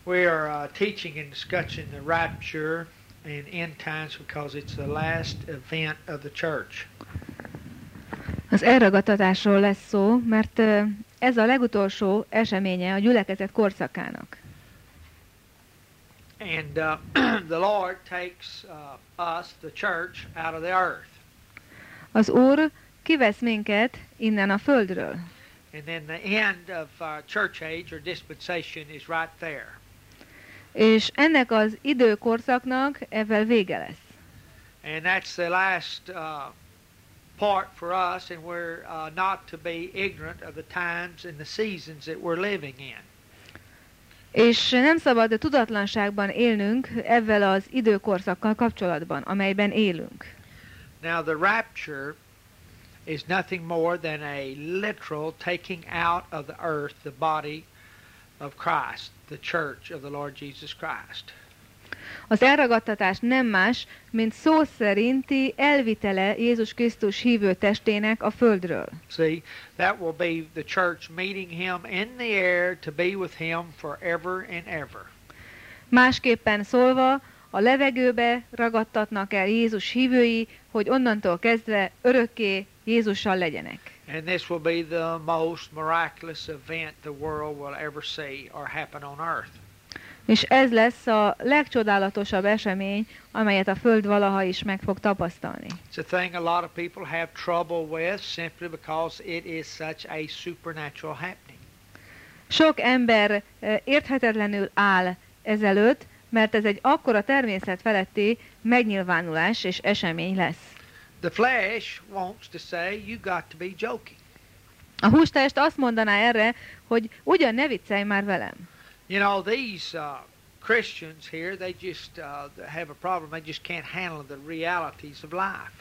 We are teaching and discussing the rapture and end times because it's the last event of the church. Az elragadtatásról lesz szó, mert ez a legutolsó eseménye a gyülekezet korszakának. And the Lord takes us, the church, out of the earth. Az Úr kivesz minket innen a földről. And then the end of church age or dispensation is right there. És ennek az időkorszaknak ezzel vége lesz. And that's the last part for us, and we're not to be ignorant of the times and the seasons that we're living in. És nem szabad tudatlanságban élnünk ezzel az időkorszakkal kapcsolatban, amelyben élünk. Now the rapture is nothing more than a literal taking out of the earth the body of Christ, the church of the Lord Jesus Christ. Az elragadtatás nem más, mint szó szerinti elvitele Jézus Krisztus hívő testének a földről. See, that will be the church meeting him in the air to be with him forever and ever. Másképpen szólva, a levegőbe ragadtatnak el Jézus hívői, hogy onnantól kezdve örökké Jézussal legyenek. And this will be the most miraculous event the world will ever see or happen on earth. És ez lesz a legcsodálatosabb esemény, amelyet a Föld valaha is meg fog tapasztalni. It's a thing a lot of people have trouble with simply because it is such a supernatural happening. Sok ember érthetetlenül áll ezelőtt, mert ez egy akkora természet feletti megnyilvánulás és esemény lesz. The flesh wants to say, you got to be joking. A hústest azt mondaná erre, hogy ugyan ne viccelj már velem. You know, these Christians here, they just have a problem. They just can't handle the realities of life.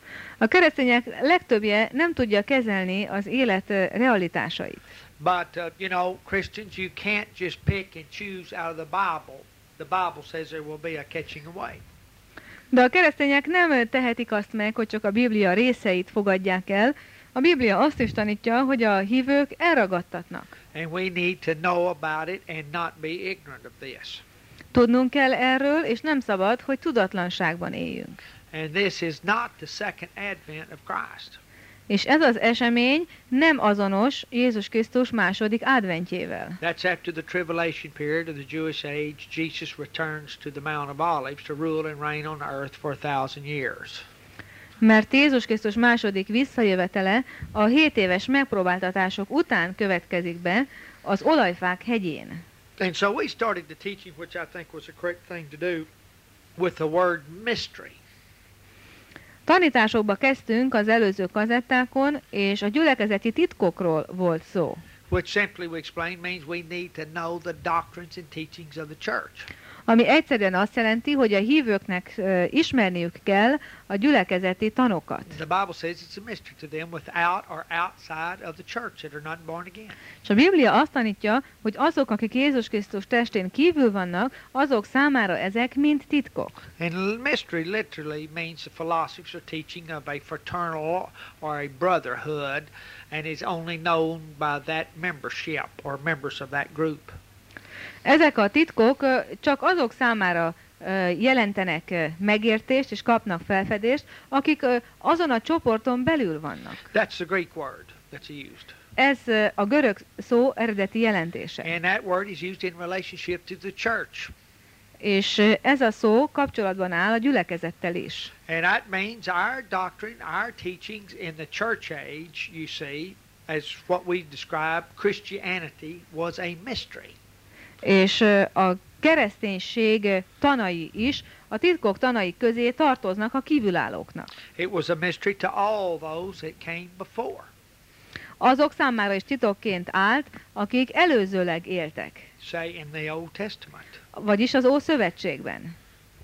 A keresztények legtöbbje nem tudja kezelni az élet realitásait. But, you know, Christians, you can't just pick and choose out of the Bible. The Bible says there will be a catching away. De a keresztények nem tehetik azt meg, hogy csak a Biblia részeit fogadják el. A Biblia azt is tanítja, hogy a hívők elragadtatnak. And we need to know about it and not be ignorant of this. Tudnunk kell erről, és nem szabad, hogy tudatlanságban éljünk. And this is not the second advent of Christ. És ez az esemény nem azonos Jézus Krisztus második adventjével. That's after the tribulation period of the Jewish age. Jesus returns to the Mount of Olives to rule and reign on earth for 1,000 years. Mert Jézus Krisztus második visszajövetele a 7 éves megpróbáltatások után következik be az olajfák hegyén. And so we started the teaching, which I think was a correct thing to do, with the word mystery. Tanításokba kezdtünk az előző kazettákon, és a gyülekezeti titkokról volt szó. Which simply we explained means we need to know the doctrines and teachings of the church. Ami egyszerűen azt jelenti, hogy a hívőknek ismerniük kell a gyülekezeti tanokat. The Bible says it's a mystery to them without or outside of the church that are not born again. És a Biblia azt tanítja, hogy azok, akik Jézus Krisztus testén kívül vannak, azok számára ezek mind titkok. And mystery literally means the philosophies are teaching of a fraternal or a brotherhood, and is only known by that membership or members of that group. Ezek a titkok csak azok számára jelentenek megértést és kapnak felfedést, akik azon a csoporton belül vannak. That's the Greek word that's used. Ez a görög szó eredeti jelentése. And that word is used in relationship to the church. És ez a szó kapcsolatban áll a gyülekezettel is. And that means our doctrine, our teachings in the church age, you see, as what we describe Christianity, was a mystery. És a kereszténység tanai is a titkok tanai közé tartoznak a kívülállóknak. It was a mystery to all those that came before. Azok számára is titokként állt, akik előzőleg éltek. Say in the Old Testament. Vagyis az Ószövetségben.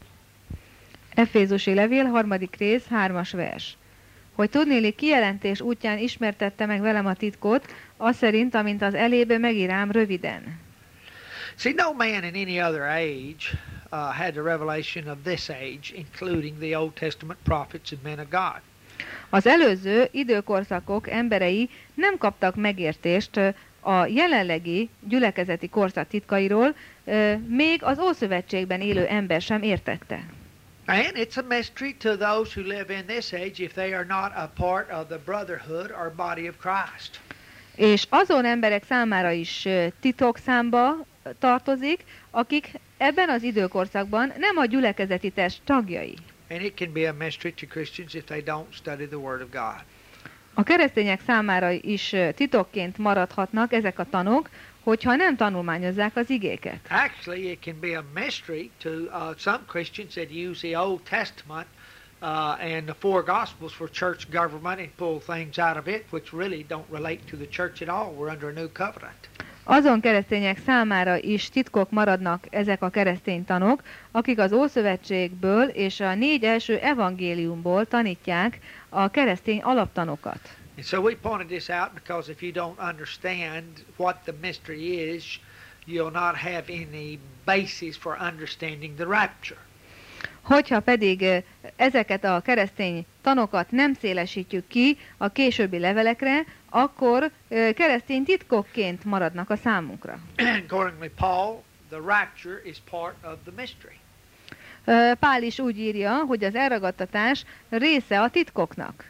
Efézusi levél, 3. rész, 3. vers. Hogy tudnélik kijelentés útján ismertette meg velem a titkot, az szerint, amint az elébe megírám röviden. See, no man in any other age had the revelation of this age, including the Old Testament prophets and men of God. Az előző időkorszakok emberei nem kaptak megértést a jelenlegi gyülekezeti korszak titkairól még az Ószövetségben élő ember sem értette. And it's a mystery to those who live in this age if they are not a part of the brotherhood or body of Christ. És azon emberek számára is titokszámba tartozik, akik ebben az időkorszakban nem a gyülekezeti test tagjai. And it can be a mystery to Christians if they don't study the Word of God. A keresztények számára is titokként maradhatnak ezek a tanok, hogyha nem tanulmányozzák az igéket. Actually, it can be a mystery to some Christians that use the Old Testament and the four Gospels for church government and pull things out of it, which really don't relate to the church at all. We're under a new covenant. Azon keresztények számára is titkok maradnak ezek a keresztény tanok, akik az Ószövetségből és a 4 első evangéliumból tanítják a keresztény alaptanokat. And so we pointed this out because if you don't understand what the mystery is, you'll not have any basis for understanding the rapture. Hogyha pedig ezeket a keresztény tanokat nem szélesítjük ki a későbbi levelekre, akkor keresztény titkokként maradnak a számunkra. Accordingly, Paul, the rapture is part of the mystery. Pál is úgy írja, hogy az elragadtatás része a titkoknak.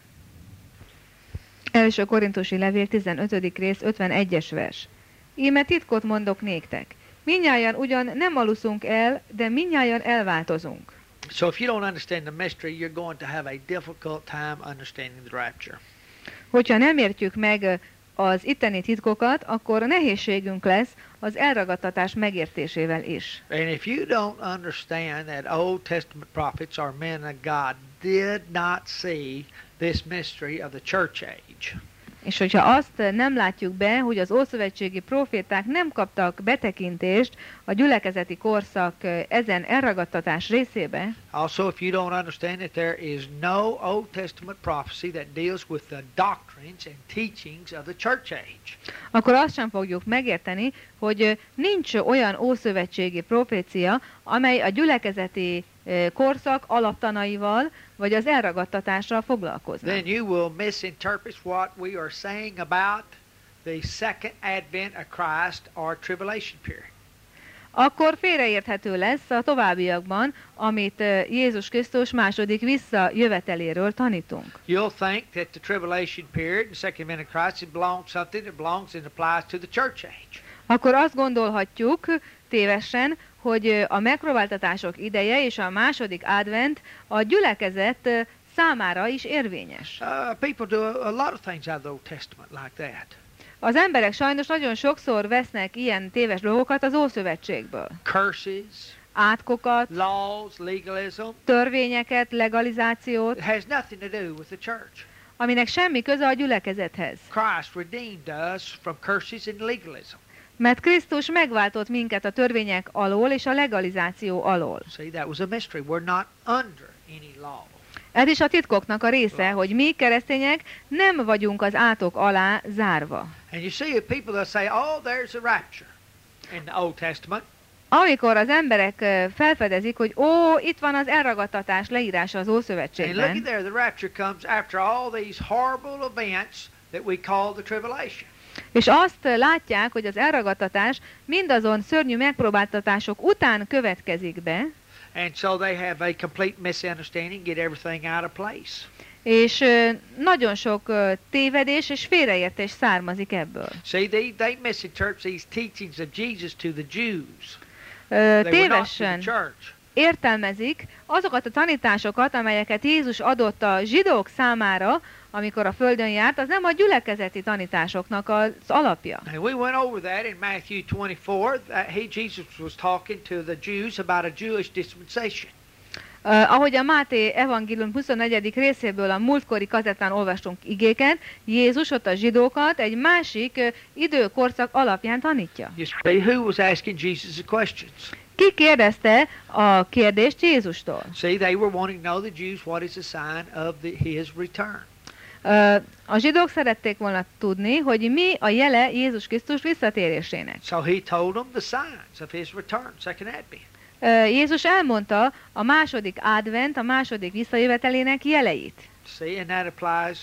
Első Korintusi levél 15. rész 51-es vers. Íme titkot mondok néktek. Mindnyájan ugyan nem aluszunk el, de mindnyájan elváltozunk. So if you don't understand the mystery, you're going to have a difficult time understanding the rapture. Hogyha nem értjük meg az itteni titkokat, akkor nehézségünk lesz az elragadtatás megértésével is. And if you don't understand that Old Testament prophets or men of God did not see this mystery of the church age. És hogyha azt nem látjuk be, hogy az ószövetségi proféták nem kaptak betekintést a gyülekezeti korszak ezen elragadtatás részébe, Also, if you don't understand that there is no Old Testament prophecy that deals with the doctrines and teachings of the church age. akkor azt sem fogjuk megérteni, hogy nincs olyan ószövetségi profécia, amely a gyülekezeti korszak alaptanaival, vagy az elragadtatással foglalkozna. Then you will misinterpret what we are saying about the second advent of Christ or tribulation period. Akkor félreérthető lesz a továbbiakban, amit Jézus Krisztus második visszajöveteléről tanítunk. You'll think that the tribulation period, the second advent of Christ, it belongs something that belongs and applies to the church age. Akkor azt gondolhatjuk tévesen, hogy a megpróbáltatások ideje és a második advent a gyülekezet számára is érvényes. People do a lot of things out of the Old Testament like that. Az emberek sajnos nagyon sokszor vesznek ilyen téves dolgokat az Ószövetségből. Curses, Átkokat, laws, legalism. törvényeket, legalizációt, It has nothing to do with the church. aminek semmi köze a gyülekezethez. Christ redeemed us from curses and legalism. Mert Krisztus megváltott minket a törvények alól és a legalizáció alól. See, that was a mystery. We're not under any law. Ez is a titkoknak a része, hogy mi keresztények nem vagyunk az átok alá zárva. And you see people that say, oh, there's a rapture in the Old Testament. Amikor az emberek felfedezik, hogy itt van az elragadtatás leírása az And looky Ószövetségben, there, the rapture comes after all these horrible events that we call the tribulation. és azt látják, hogy az elragadtatás mindazon szörnyű megpróbáltatások után következik be, And so they have a complete misunderstanding, get everything out of place. és nagyon sok tévedés és félreértés származik ebből. See, they misinterpret these teachings of Jesus to the Jews. They were not to the Tévesen church. értelmezik azokat a tanításokat, amelyeket Jézus adott a zsidók számára, amikor a földön járt, az nem a gyülekezeti tanításoknak az alapja. And we went over that in Matthew 24. Jesus was talking to the Jews about a Jewish dispensation. Ahogy a Máté evangélium 24. részéből a múltkori kazettán olvastunk igéket, Jézus ott a zsidókat egy másik időkorszak alapján tanítja. You see, who was asking Jesus the questions? Ki kérdezte a kérdést Jézustól? See, they were wanting to know, the Jews, what is the sign of his return. A zsidók szerették volna tudni, hogy mi a jele Jézus Krisztus visszatérésének. So he told them the signs of his return, second advent. Jézus elmondta a második advent, a második visszajövetelének jeleit. See, and that applies to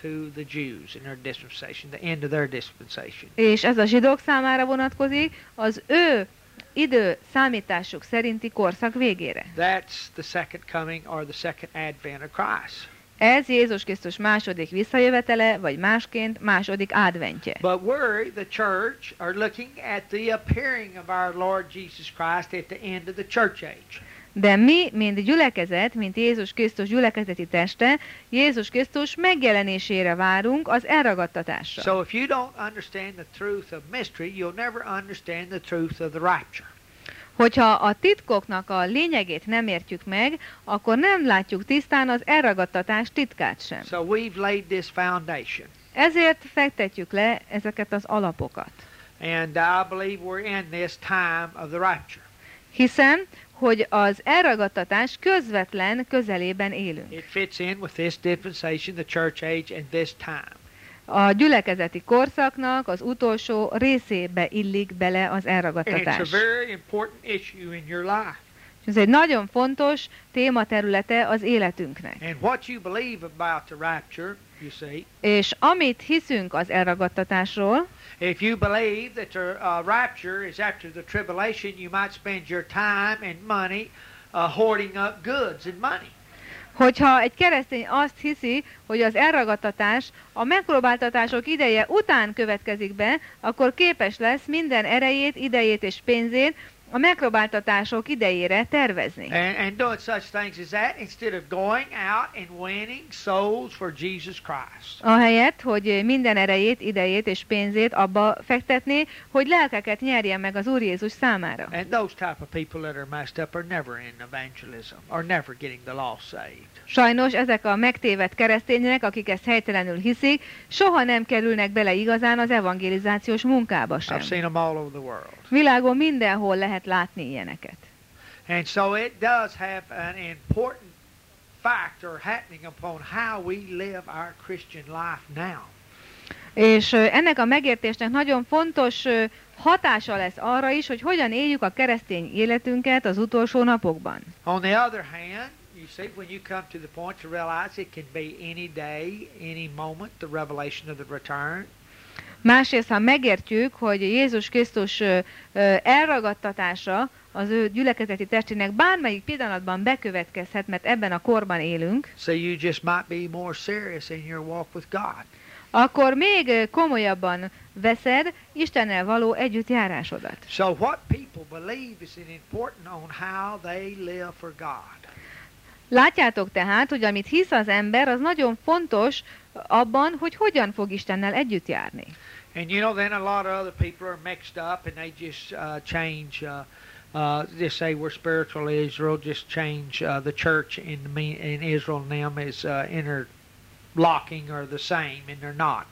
to the Jews in their dispensation, the end of their dispensation. És ez a zsidók számára vonatkozik az ő idő számításuk szerinti korszak végére. That's the second coming or the second advent of Christ. Ez Jézus Krisztus második visszajövetele, vagy másként második adventje. But we, the church, are looking at the appearing of our Lord Jesus Christ at the end of the church age. De mi, mint gyülekezet, mint Jézus Krisztus gyülekezeti teste, Jézus Krisztus megjelenésére várunk az elragadtatásra. So if you don't understand the truth of mystery, you'll never understand the truth of the rapture. Hogyha a titkoknak a lényegét nem értjük meg, akkor nem látjuk tisztán az elragadtatás titkát sem. So we've laid this foundation. Ezért fektetjük le ezeket az alapokat. And I believe we're in this time of the rapture. Hiszem, hogy az elragadtatás közvetlen közelében élünk. It fits in with this dispensation, the church age, and this time. A gyülekezeti korszaknak az utolsó részébe illik bele az And it's elragadtatás. a very important issue in your life. Ez egy nagyon fontos tématerülete az életünknek. And what you believe about the rapture, you see, És amit hiszünk az elragadtatásról, if you believe that the rapture is after the tribulation, you might spend your time and money hoarding up goods and money. hogyha egy keresztény azt hiszi, hogy az elragadtatás a megpróbáltatások ideje után következik be, akkor képes lesz minden erejét, idejét és pénzét a megpróbáltatások idejére tervezni. And doing such things as that instead of going out and winning souls for Jesus Christ. Ahelyett, hogy minden erejét, idejét és pénzét abba fektetné, hogy lelkeket nyerjen meg az Úr Jézus számára. And those type of people that are messed up are never in evangelism, or never getting the lost saved. Sajnos ezek a megtévedt keresztények, akik ezt helytelenül hiszik, soha nem kerülnek bele igazán az evangelizációs munkába sem. I've seen them all over the world. Világon mindenhol lehet látni ilyeneket. And so it does have an important factor happening upon how we live our Christian life now. És ennek a megértésnek nagyon fontos hatása lesz arra is, hogy hogyan éljük a keresztény életünket az utolsó napokban. On the other hand, you see, when you come to the point to realize it can be any day, any moment, the revelation of the return. Másrészt, ha megértjük, hogy Jézus Krisztus elragadtatása az ő gyülekezeti testének bármelyik pillanatban bekövetkezhet, mert ebben a korban élünk, So you just might be more serious in your walk with God. akkor még komolyabban veszed Istennel való együttjárásodat. So what people believe is important on how they live for God. Látjátok tehát, hogy amit hisz az ember, az nagyon fontos abban, hogy hogyan fog Istennel együtt járni. And you know, then a lot of other people are mixed up and they just change, just say we're spiritual Israel, just change the church in Israel and them is interlocking or the same, and they're not.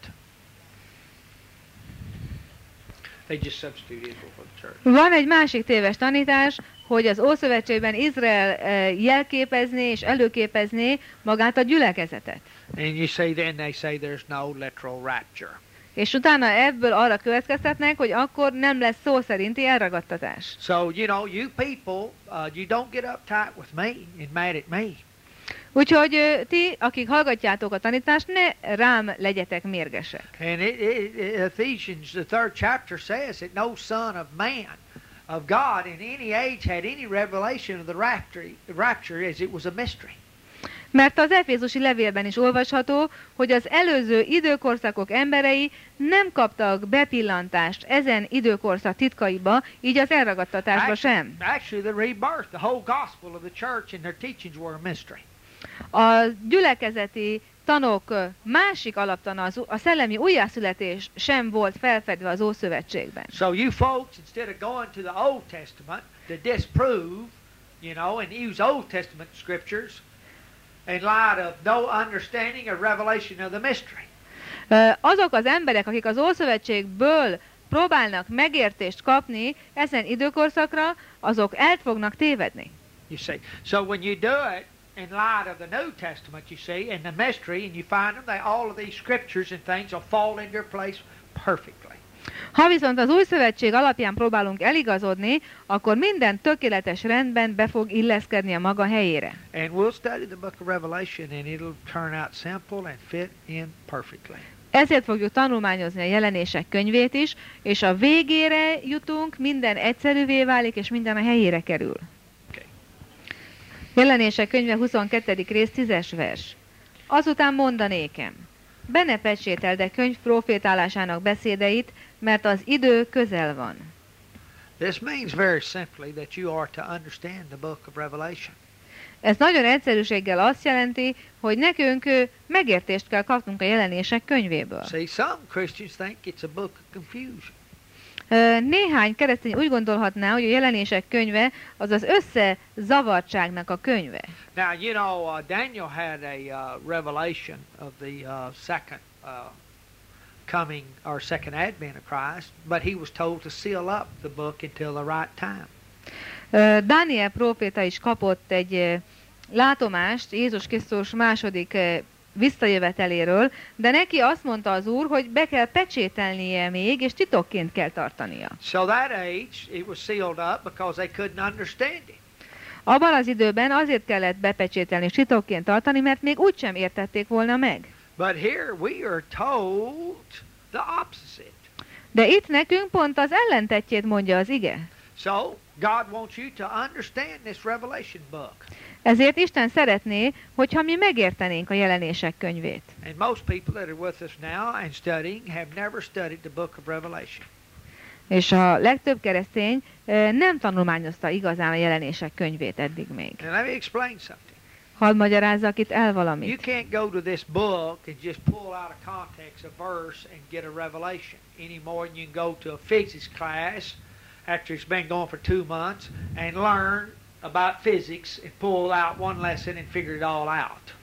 They just substitute Israel for the church. Van egy másik téves tanítás, hogy az Ószövetségben Izrael jelképezné és előképezné magát a gyülekezetet. And you see, then they say there's no literal rapture. És utána ebből arra következtetnek, hogy akkor nem lesz szó szerinti elragadtatás. So, you know, you people, you don't get uptight with me and mad at me. Úgyhogy ti, akik hallgatjátok a tanítást, ne rám legyetek mérgesek. And Ephesians, the 3rd chapter says that no son of man, of God in any age had any revelation of the rapture as it was a mystery. Mert az Efézusi levélben is olvasható, hogy az előző időkorszakok emberei nem kaptak bepillantást ezen időkorszak titkaiba, így az elragadtatásba sem. Actually, the rebirth, the whole gospel of the church and their teachings were a mystery. A gyülekezeti tanok másik alaptana, a szellemi újjászületés sem volt felfedve az Ószövetségben. So you folks, instead of going to the Old Testament to disprove, you know, and use Old Testament scriptures, in light of no understanding or revelation of the mystery. Azok az emberek, akik az Ószövetségből próbálnak megértést kapni ezen időkorszakra, azok el fognak tévedni. You see, so when you do it in light of the New Testament, you see, and the mystery, and you find them, all of these scriptures and things will fall in their place perfectly. Ha viszont az új szövetség alapján próbálunk eligazodni, akkor minden tökéletes rendben be fog illeszkedni a maga helyére. And we'll study the book of Revelation and it'll turn out simple and fit in perfectly. Ezért fogjuk tanulmányozni a jelenések könyvét is, és a végére jutunk, minden egyszerűvé válik, és minden a helyére kerül. Okay. Jelenések könyve 22. rész 10-es vers. Azután mondanékem, be ne pecsételd a könyv profétálásának beszédeit, mert az idő közel van. This means very simply that you are to understand the book of Revelation. Ez nagyon egyszerűséggel azt jelenti, hogy nekünk megértést kell kapnunk a jelenések könyvéből. See, some Christians think it's a book of confusion. Néhány keresztény úgy gondolhatná, hogy a jelenések könyve az az összezavartságnak a könyve. Now, you know, Daniel had a revelation of the second coming or second advent of Christ, but he was told to seal up the book until the right time. Dániel próféta is kapott egy látomást Jézus Krisztus második visszajöveteléről, de neki azt mondta az Úr, hogy be kell pecsételnie még, és titokként kell tartania. So that age, it was sealed up because they couldn't understand it. Abban az időben azért kellett bepecsételni és titokként tartani, mert még úgysem értették volna meg. But here we are told the opposite. De itt nekünk pont az ellentetjét mondja az ige. So, God wants you to understand this Revelation book. Ezért Isten szeretné, hogyha mi megértenénk a jelenések könyvét. And most people that are with us now and studying have never studied the book of Revelation. És a legtöbb keresztény nem tanulmányozta igazán a jelenések könyvét eddig még. And let me explain something. Hadd magyarázzak itt el You valamit. can't go to this book and just pull out of context a verse and get a revelation any more than you can go to a physics class after it's been going for 2 months and learn about physics and pull out one lesson and figure it all out.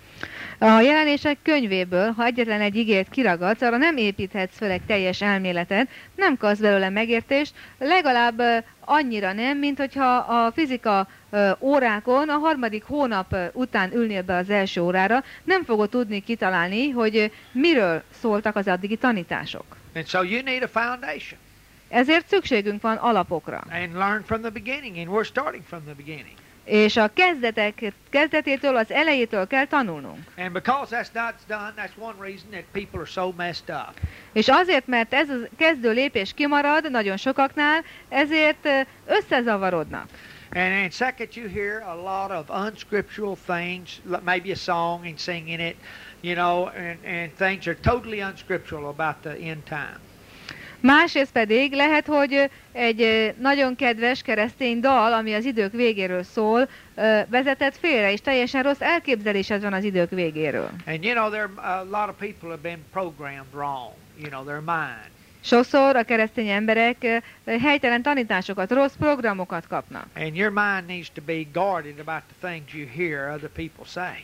A jelenések könyvéből, ha egyetlen egy igét kiragadsz, arra nem építhetsz föl egy teljes elméletet, nem kapsz belőle megértést, legalább annyira nem, mint hogyha a fizika órákon a 3. hónap után ülnél be az első órára, nem fogod tudni kitalálni, hogy miről szóltak az addigi tanítások. And so you need a foundation. Ezért szükségünk van alapokra. And learn from the beginning, and we're starting from the beginning. És a kezdetétől, az elejétől kell tanulnunk. And because that's not done, that's one reason that people are so messed up. És azért, mert ez a kezdő lépés kimarad nagyon sokaknál, ezért összezavarodnak. And second, you hear a lot of unscriptural things, maybe a song and singing it, you know, and things are totally unscriptural about the end time. Másrészt pedig lehet, hogy egy nagyon kedves keresztény dal, ami az idők végéről szól, vezetett félre, és teljesen rossz elképzelésed van az idők végéről. And you know, a lot of people have been programmed wrong, you know, their mind. Sokszor a keresztény emberek helytelen tanításokat, rossz programokat kapnak. And your mind needs to be guarded about the things you hear other people say.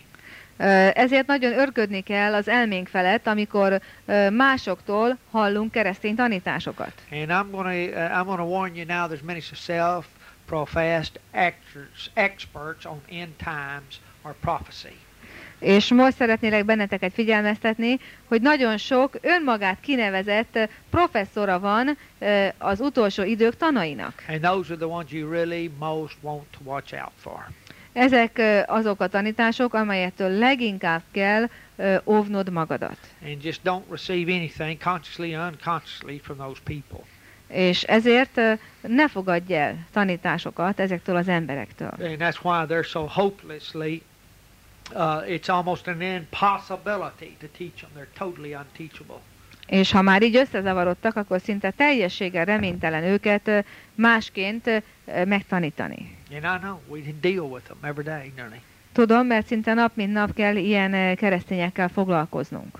Ezért nagyon örködni kell az elménk felett, amikor másoktól hallunk keresztény tanításokat. And I'm going to warn you now, there's many self-professed experts on end times or prophecy. És most szeretnélek benneteket figyelmeztetni, hogy nagyon sok önmagát kinevezett professzora van az utolsó idők tanainak. And those are the ones you really most want to watch out for. Ezek azok a tanítások, amelyektől leginkább kell óvnod magadat. And just don't receive anything consciously or unconsciously from those people. És ezért ne fogadj el tanításokat ezektől az emberektől. And that's why they're so hopelessly, it's almost an impossibility to teach them. They're totally unteachable. És ha már így összezavarodtak, akkor szinte teljességgel reménytelen őket másként megtanítani. And I know, we deal with them every day, nearly. Tudom, mert szinte nap mint nap kell ilyen keresztényekkel foglalkoznunk.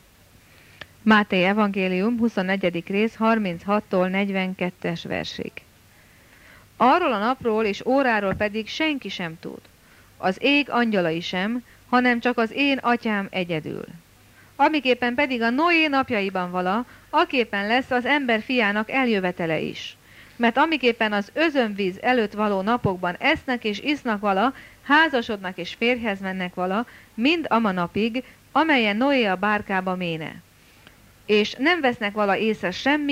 Máté evangélium 24. rész 36-tól 42-es versig. Arról a napról és óráról pedig senki sem tud. Az ég angyalai sem, hanem csak az én atyám egyedül. Amiképpen pedig a Noé napjaiban vala, aképpen lesz az ember fiának eljövetele is. Mert amiképpen az özönvíz előtt való napokban esznek és isznak vala, házasodnak és férjhez mennek vala, mind ama napig, amelyen Noé a bárkába méne. És nem vesznek vala észre semmit,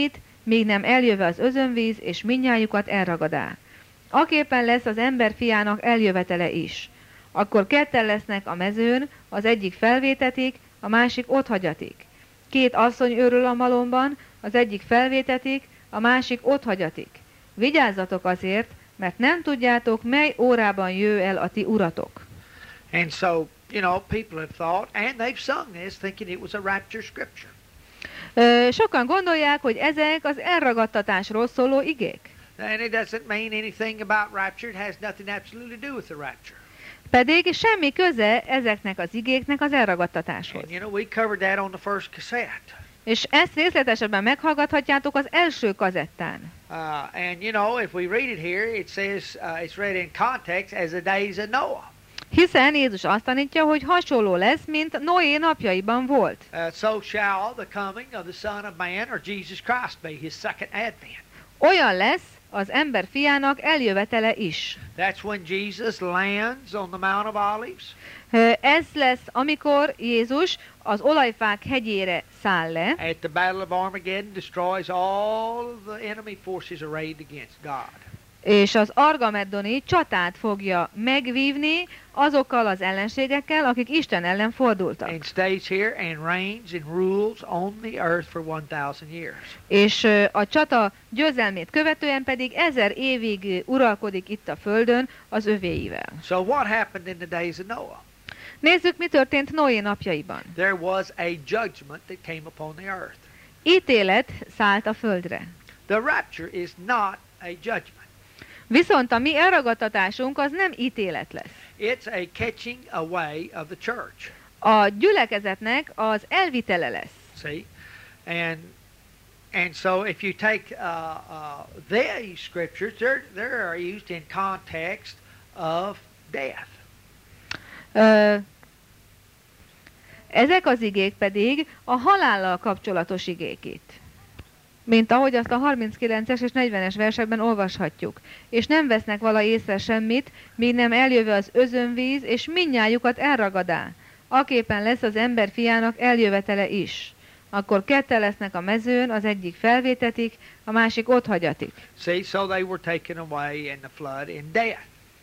míg nem eljöve az özönvíz, és mindnyájukat elragadá. Aképpen lesz az ember fiának eljövetele is. Akkor ketten lesznek a mezőn, az egyik felvétetik, a másik otthagyatik. Két asszony őrül a malomban, az egyik felvétetik, a másik otthagyatik. Vigyázzatok azért, mert nem tudjátok, mely órában jöjj el a ti uratok. And so, people have thought, and they've sung this thinking it was a rapture scripture. Sokan gondolják, hogy ezek az elragadtatásról szóló igék. And it doesn't mean anything about rapture. It has nothing absolutely to do with the rapture. Pedig semmi köze ezeknek az igéknek az elragadtatáshoz. And we covered that on the first cassette. És ezt részletesebben meghallgathatjátok az első kazettán. And if we read it here, it says it's read in context as the days of Noah. Hiszen Jézus azt tanítja, hogy hasonló lesz, mint Noé napjaiban volt. So shall the coming of the Son of Man, or Jesus Christ, be his second advent. Olyan lesz az ember fiának eljövetele is. That's when Jesus lands on the Mount of Olives. Ez lesz, amikor Jézus az olajfák hegyére száll le. At the Battle of Armageddon, destroys all of the enemy forces arrayed against God. És az Armageddoni csatát fogja megvívni azokkal az ellenségekkel, akik Isten ellen fordultak. And stays here and reigns and rules on the earth for 1000 years. És a csata győzelmét követően pedig 1000 évig uralkodik itt a földön az övéivel. So what happened in the days of Noah? Nézzük, mi történt Noé napjaiban. There was a judgment that came upon the earth. Ítélet szállt a földre. The rapture is not a judgment. Viszont a mi elragadtatásunk az nem ítélet lesz. It's a catching away of the church. A gyülekezetnek az elvitele lesz. See? And so if you take these scriptures, they are used in context of death. Ezek az igék pedig a halállal kapcsolatos igék itt. Mint ahogy azt a 39-es és 40-es versekben olvashatjuk. És nem vesznek vala észre semmit, míg nem eljöve az özönvíz, és mindnyájukat elragadá. Aképpen lesz az ember fiának eljövetele is. Akkor ketten lesznek a mezőn, az egyik felvétetik, a másik otthagyatik. See, so they were taken away in the flood in death.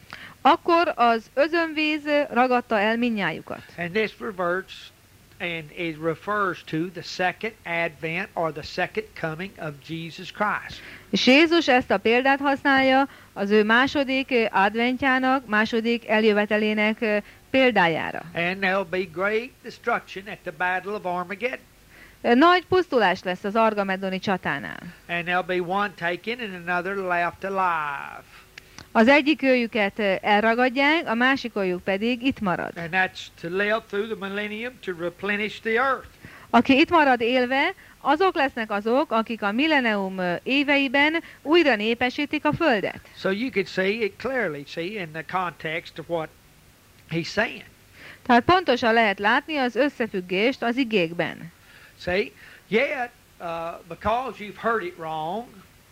Akkor az özönvíz ragadta el mindnyájukat. And this reverts and it refers to the second advent or the second coming of Jesus Christ. És Jézus ezt a példát használja az ő második adventjának, második eljövetelének példájára. And there'll be great destruction at the Battle of Armageddon. Nagy pusztulás lesz az Armageddoni csatánál. And there'll be one taken and another left alive. Az egyik őjüket elragadják, a másik őjük pedig itt marad. And that's to live through the millennium to replenish the earth. Aki itt marad élve, azok lesznek azok, akik a millenium éveiben újra népesítik a földet. So you could see it clearly, in the context of what he's saying. Tehát pontosan lehet látni az összefüggést az igékben. See, yet because you've heard it wrong,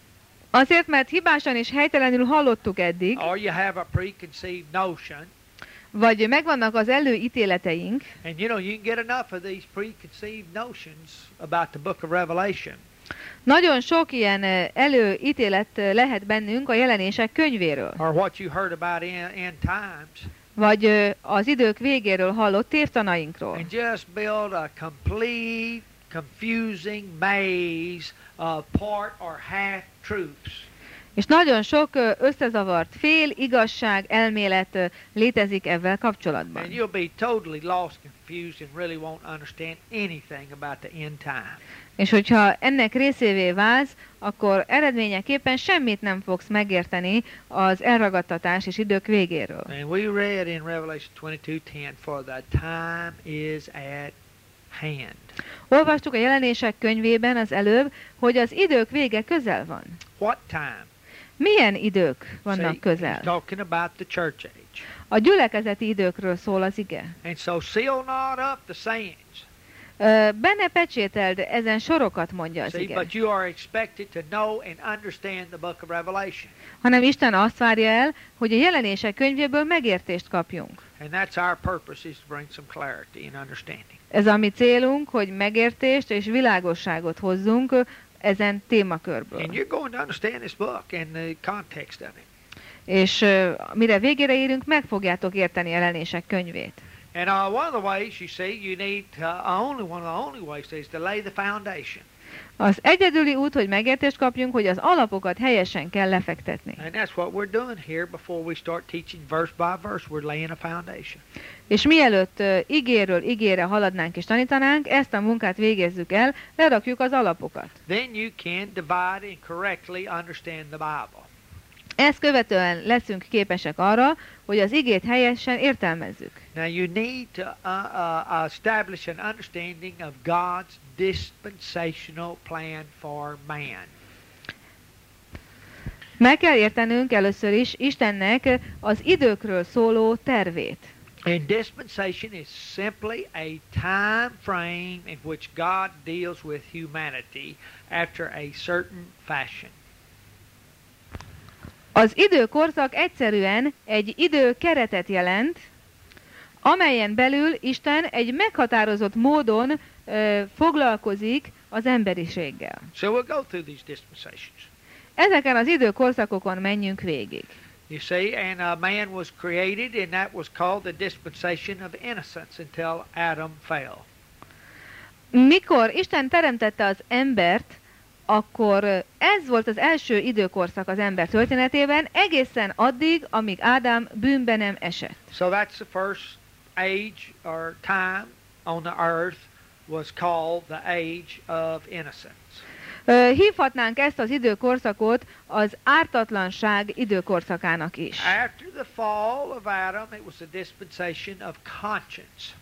azért, mert hibásan és helytelenül hallottuk eddig, or you have a preconceived notion, vagy megvannak az előítéleteink, and you can get enough of these preconceived notions about the book of Revelation. Nagyon sok ilyen előítélet lehet bennünk a jelenések könyvéről. Or what you heard about end times. Vagy az idők végéről hallott tévtanainkról. And just build a complete, confusing maze of part or half truths. És nagyon sok összezavart fél igazság elmélet létezik ezzel kapcsolatban. And you'll be totally lost, confused, and really won't understand anything about the end time. És hogyha ennek részévé válsz, akkor eredményeképpen semmit nem fogsz megérteni az elragadtatás és idők végéről. And we read in Revelation 22:10, for the time is at hand. Olvastuk a jelenések könyvében az előbb, hogy az idők vége közel van. What time? Milyen idők vannak közel? He's talking about the church age. A gyülekezeti időkről szól az ige. And so seal not up the sayings. Be ne pecsételd ezen sorokat, mondja az ige. But you are expected to know and understand the book of Revelation. Hanem Isten azt várja el, hogy a jelenések könyvéből megértést kapjunk. And that's our purpose, is to bring some clarity and understanding. Ez a mi célunk, hogy megértést és világosságot hozzunk ezen témakörből. And you're going to understand this book and the context of it. És mire végére érünk, meg fogjátok érteni Jelenések könyvét. And one of the ways, you see, you need one of the only ways is to lay the foundation. Az egyedüli út, hogy megértést kapjunk, hogy az alapokat helyesen kell lefektetni. And that's what we're doing here before we start teaching verse by verse. We're laying a foundation. És mielőtt igéről igére haladnánk és tanítanánk, ezt a munkát végezzük el, lerakjuk az alapokat. Then you can divide and correctly understand the Bible. Ezt követően leszünk képesek arra, hogy az igét helyesen értelmezzük. Now you need to establish an understanding of God's dispensational plan for man. Meg kell értenünk először is Istennek az időkről szóló tervét. And dispensation is simply a time frame in which God deals with humanity after a certain fashion. Az időkorszak egyszerűen egy időkeretet jelent, amelyen belül Isten egy meghatározott módon foglalkozik az emberiséggel. So we'll go through these dispensations. Ezeken az időkorszakokon menjünk végig. You see, and man was created, and that was called the dispensation of innocence until Adam fell. Mikor Isten teremtette az embert, akkor ez volt az első időkorszak az ember történetében, egészen addig, amíg Ádám bűnbe nem esett. So that's the first age or time on the earth was called the age of innocence. Hívhatnánk ezt az időkorszakot az ártatlanság időkorszakának is. After the fall of Adam, it was a dispensation of conscience.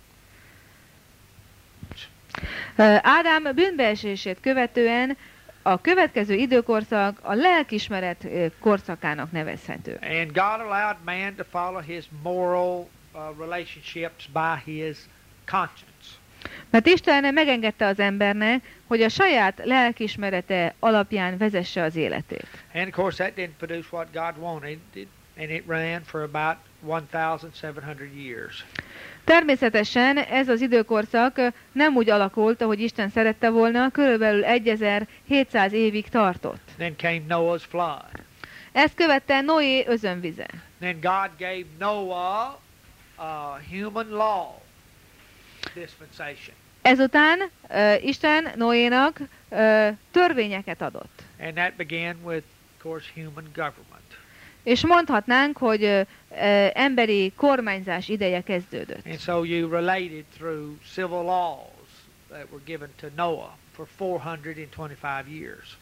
Ádám bűnbeesését követően a következő időkorszak a lelkiismeret korszakának nevezhető. And God allowed man to follow his moral relationships by his conscience. Mert Isten megengedte az embernek, hogy a saját lelkiismerete alapján vezesse az életét. And of course that didn't produce what God wanted, and it ran for about 1700 years. Természetesen ez az időkorszak nem úgy alakult, ahogy Isten szerette volna, körülbelül 1700 évig tartott. Then came Noah's flood. Ezt követte Noé özönvize. Then God gave Noah a human law dispensation. Ezután Isten Noénak törvényeket adott. And that began with, of course, human government. És mondhatnánk, hogy emberi kormányzás ideje kezdődött. And so you related through civil laws that were given to Noah for 425 years.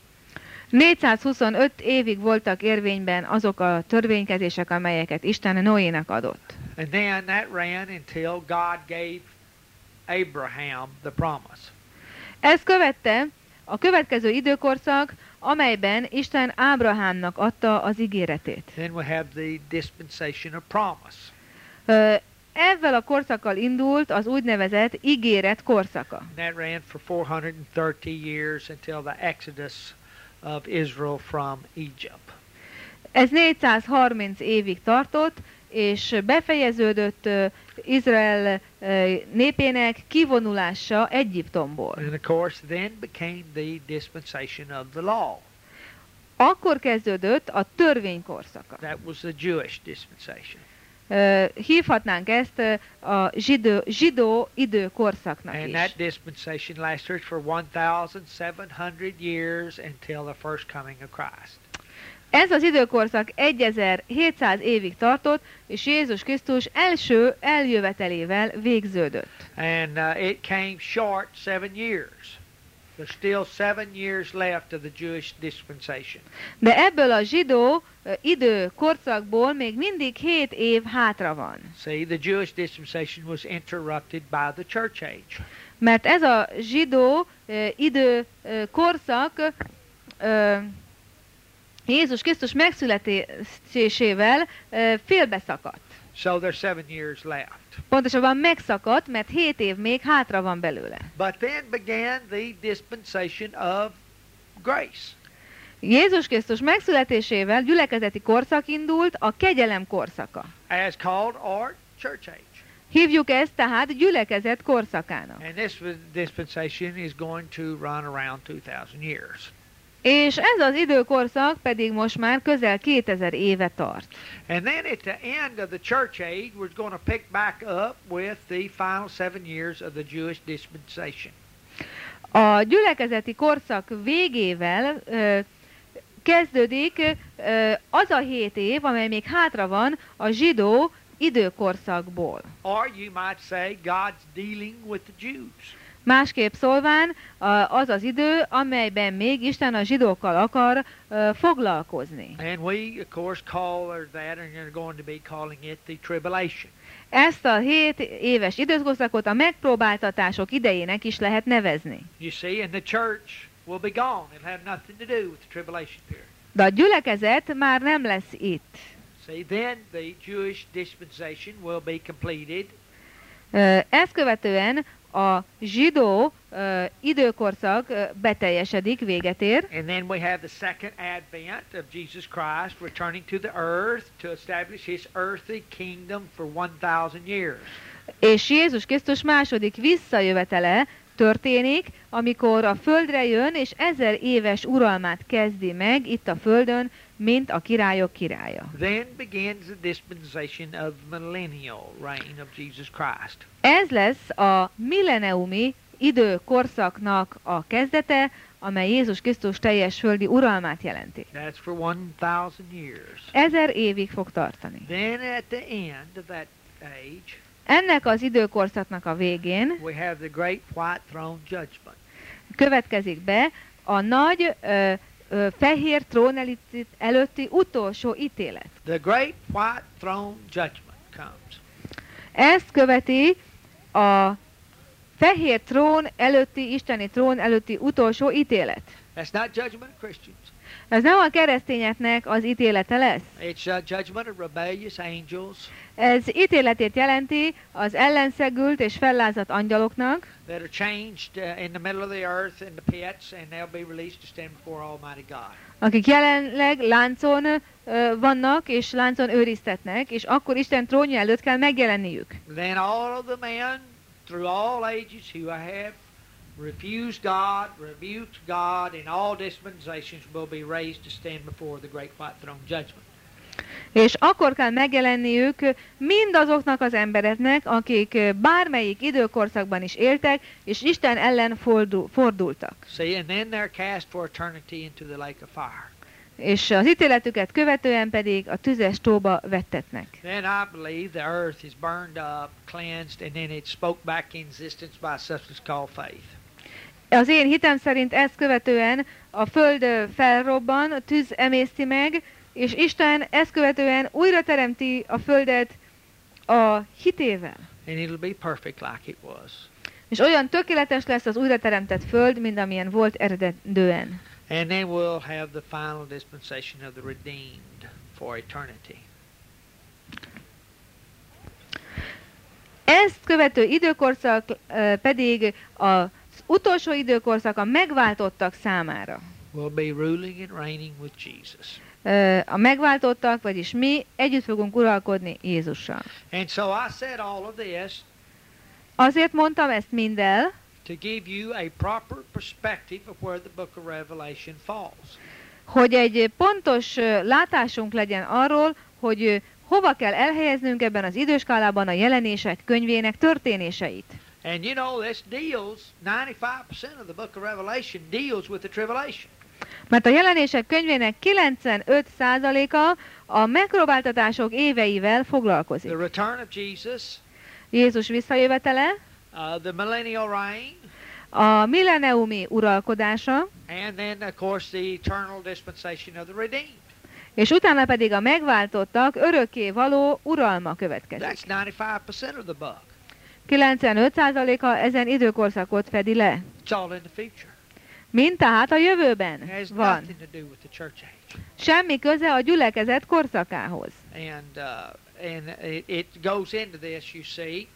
425 évig voltak érvényben azok a törvénykezések, amelyeket Isten Noénak adott. And then that ran until God gave Abraham the promise. Ez követte a következő időkorszak, amelyben Isten Ábrahámnak adta az ígéretét. Then we have the dispensation of promise. Ezzel a korszakkal indult az úgynevezett ígéret korszaka. That ran for 430 years until the exodus of Israel from Egypt. Ez 430 évig tartott, és befejeződött Izrael népének kivonulása Egyiptomból. And of course then became the dispensation of the law. Akkor kezdődött a törvény korszaka. That was the Jewish dispensation. Hívhatnánk ezt a zsidó időkorszaknak And is. that dispensation lasted for 1700 years until the first coming of Christ. Ez az időkorszak 1700 évig tartott, és Jézus Krisztus első eljövetelével végződött. And it came short 7 years. There's still 7 years left of the Jewish dispensation. De ebből a zsidó időkorszakból még mindig 7 év hátra van. See, the Jewish dispensation was interrupted by the church age. Mert ez a zsidó időkorszak Jézus Krisztus megszületésével félbeszakadt. So there's 7 years left. Pontosabban megszakadt, mert 7 év még hátra van belőle. But then began the dispensation of grace. Jézus Krisztus megszületésével gyülekezeti korszak indult, a kegyelem korszaka. As called, or church age. Hívjuk ezt tehát gyülekezet korszakának. And this dispensation is going to run around 2000 years. És ez az időkorszak pedig most már közel 2000 éve tart. And then at the end of the church age, we're going to pick back up with the final 7 years of the Jewish dispensation. A gyülekezeti korszak végével kezdődik az a 7 év, amely még hátra van a zsidó időkorszakból. Or you might say God's dealing with the Jews. Másképp szólván az az idő, amelyben még Isten a zsidókkal akar foglalkozni. And we, of course, call that, and you're going to be calling it the tribulation. Ezt a 7 éves időszakot a megpróbáltatások idejének is lehet nevezni. You see, and the church will be gone. It'll have nothing to do with the tribulation period. De a gyülekezet már nem lesz itt. See, then the Jewish dispensation will be completed. Ezt követően a zsidó időkorszak beteljesedik, véget ér. And then we have the second advent of Jesus Christ returning to the earth to establish his earthly kingdom for 1000 years. És Jézus Krisztus második visszajövetele történik, amikor a földre jön, és 1000 éves uralmát kezdi meg itt a földön, mint a királyok királya. Then begins the dispensation of millennial reign of Jesus Christ. Ez lesz a milleniumi időkorszaknak a kezdete, amely Jézus Krisztus teljes földi uralmát jelenti. That's for 1000 years. 1000 évig fog tartani. Then at the end of that age, ennek az időkorszaknak a végén we have the great white throne judgment. Következik be a nagy fehér trón előtti utolsó ítélet. The great white throne judgment comes. Ezt követi a fehér trón előtti, isteni trón előtti utolsó ítélet. That's not judgment of Christians. Ez nem a keresztényeknek az ítélete lesz. It's a judgment of rebellious angels. Ez ítéletét jelenti az ellenszegült és fellázadt angyaloknak, that are changed in the middle of the earth in the pits, and they'll be released to stand before Almighty God. akik jelenleg láncon vannak és láncon őriztetnek, és akkor Isten trónja előtt kell megjelenniük. Then all of the men through all ages who have refused God, rebuked God in all dispensations will be raised to stand before the great white throne judgment. És akkor kell megjelenniük mindazoknak az embereknek, akik bármelyik időkorszakban is éltek, és Isten ellen fordultak. See, and then they're cast for eternity into the lake of fire. És az ítéletüket követően pedig a tüzes tóba vettetnek. Then I believe the earth is burned up, cleansed, and then it's spoke back in existence by a substance called faith. Az én hitem szerint ezt követően a föld felrobban, a tűz emészti meg, és Isten ezt követően újra teremti a földet a hitével. And it'll be perfect like it was. És olyan tökéletes lesz az újra teremtett föld, mint amilyen volt eredendően. And then we'll have the final dispensation of the redeemed for eternity. Ezt követő időkorszak pedig az utolsó időkorszak a megváltottak számára. We'll be ruling and reigning with Jesus. A megváltottak, vagyis mi együtt fogunk uralkodni Jézussal. And so I said all of this Azért mondtam ezt mind el, to give you a proper perspective of where the book of Revelation falls. hogy egy pontos látásunk legyen arról, hogy hova kell elhelyeznünk ebben az időskálában a jelenések könyvének történéseit. And you know, this deals, 95% of the book of Revelation deals with the tribulation. Mert a jelenések könyvének 95%-a a megpróbáltatások éveivel foglalkozik. The return of Jesus, Jézus visszajövetele, the millennial reign, a milleniumi uralkodása, and then of course the eternal dispensation of the redeemed. és utána pedig a megváltottak örökké való uralma következik. That's 95% of the book. 95%-a ezen időkorszakot fedi le. It's all in the future. Mint tehát a jövőben It has van. nothing to do with the church age. Semmi köze a gyülekezet korszakához. And it goes into this, you see.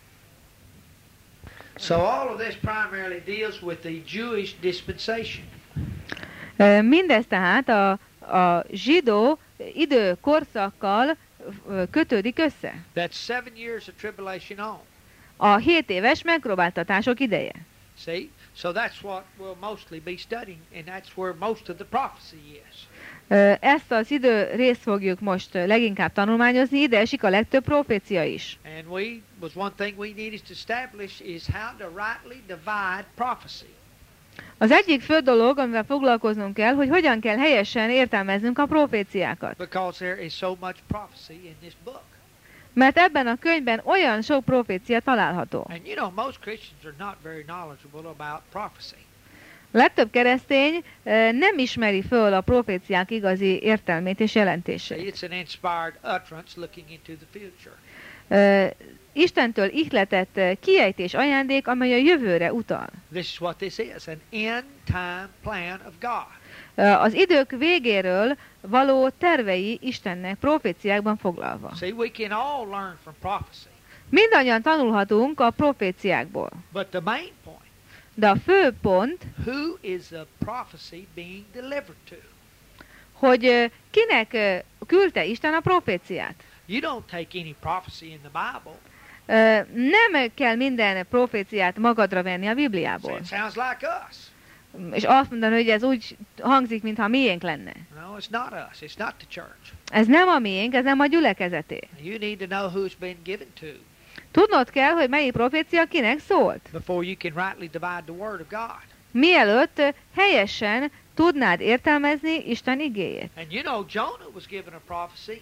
So all of this primarily deals with the Jewish dispensation. Mindez tehát a zsidó időkorszakkal kötődik össze. That's 7 years of tribulation on. a 7 éves megpróbáltatások ideje. See? So that's what we'll mostly be studying, and that's where most of the prophecy is. Ezt az időrészt fogjuk most leginkább tanulmányozni, ide esik a legtöbb profécia is. And one thing we needed to establish is how to rightly divide prophecy. Az egyik fő dolog, amivel foglalkoznunk kell, hogy hogyan kell helyesen értelmeznünk a proféciákat. Because there is so much prophecy in this book. Mert ebben a könyvben olyan sok profécia található. And you know, most Christians are not very knowledgeable about prophecy. Legtöbb keresztény nem ismeri föl a proféciák igazi értelmét és See, jelentését. it's an inspired utterance looking into the future. Istentől ihletett kiejtés ajándék, amely a jövőre utal. This is what this is, an end time plan of God. Az idők végéről való tervei Istennek proféciákban foglalva. See, we can all learn from prophecy. Mindannyian tanulhatunk a proféciákból. But the main point, De a fő pont, who is the prophecy being delivered to? hogy kinek küldte Isten a proféciát. You don't take any prophecy in the Bible. Nem kell minden proféciát magadra venni a So Bibliából. it sounds like us. És azt mondani, hogy ez úgy hangzik, mintha miénk lenne. No, it's not us. It's not the church. Ez nem a miénk, ez nem a gyülekezeté. You need to know who's been given to Tudnod kell, hogy melyik profécia kinek szólt. before you can rightly divide the word of God. Mielőtt helyesen tudnád értelmezni Isten igéjét. And you know, Jonah was given a prophecy.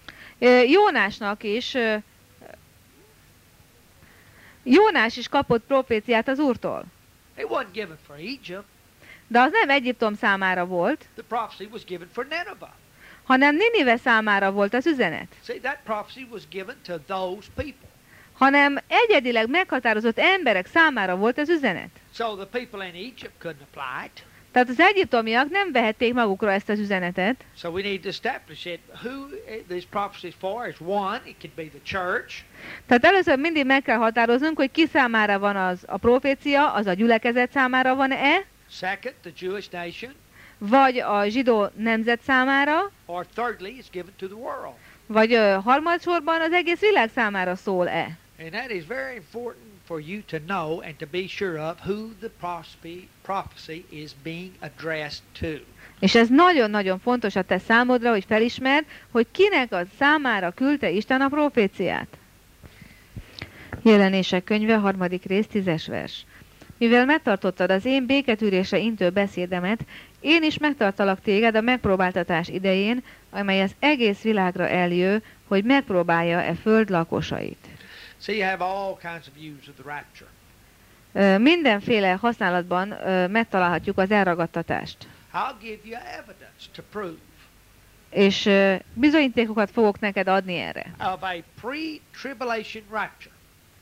Jónás is kapott proféciát az Úrtól. It wasn't given for Egypt. De az nem Egyiptom számára volt, The prophecy was given for Nineveh. hanem Ninive számára volt az üzenet. See, that prophecy was given to those people. Hanem egyedileg meghatározott emberek számára volt az üzenet. So the people in Egypt couldn't apply it. Tehát az egyiptomiak nem vehették magukra ezt az üzenetet. So we need to establish it. Who this prophecy is for is one, it could be the church. Tehát először mindig meg kell határoznunk, hogy ki számára van az a profécia, az a gyülekezet számára van-e, Second, the Jewish nation. vagy a zsidó nemzet számára, Or thirdly, it's given to the world. vagy harmadsorban az egész világ számára szól-e. And that is very important for you to know and to be sure of who the prophecy is being addressed to. És ez nagyon-nagyon fontos a te számodra, hogy felismerd, hogy kinek a számára küldte Isten a proféciát. Jelenések könyve, 3. rész, 10. vers. Mivel megtartottad az én béketűrésre intő beszédemet, én is megtartalak téged a megpróbáltatás idején, amely az egész világra eljő, hogy megpróbálja föld lakosait. So you have all kinds of views of the rapture. Mindenféle használatban megtalálhatjuk az elragadtatást. I'll give you evidence to prove És bizonyítékokat fogok neked adni erre. of a pre-tribulation rapture.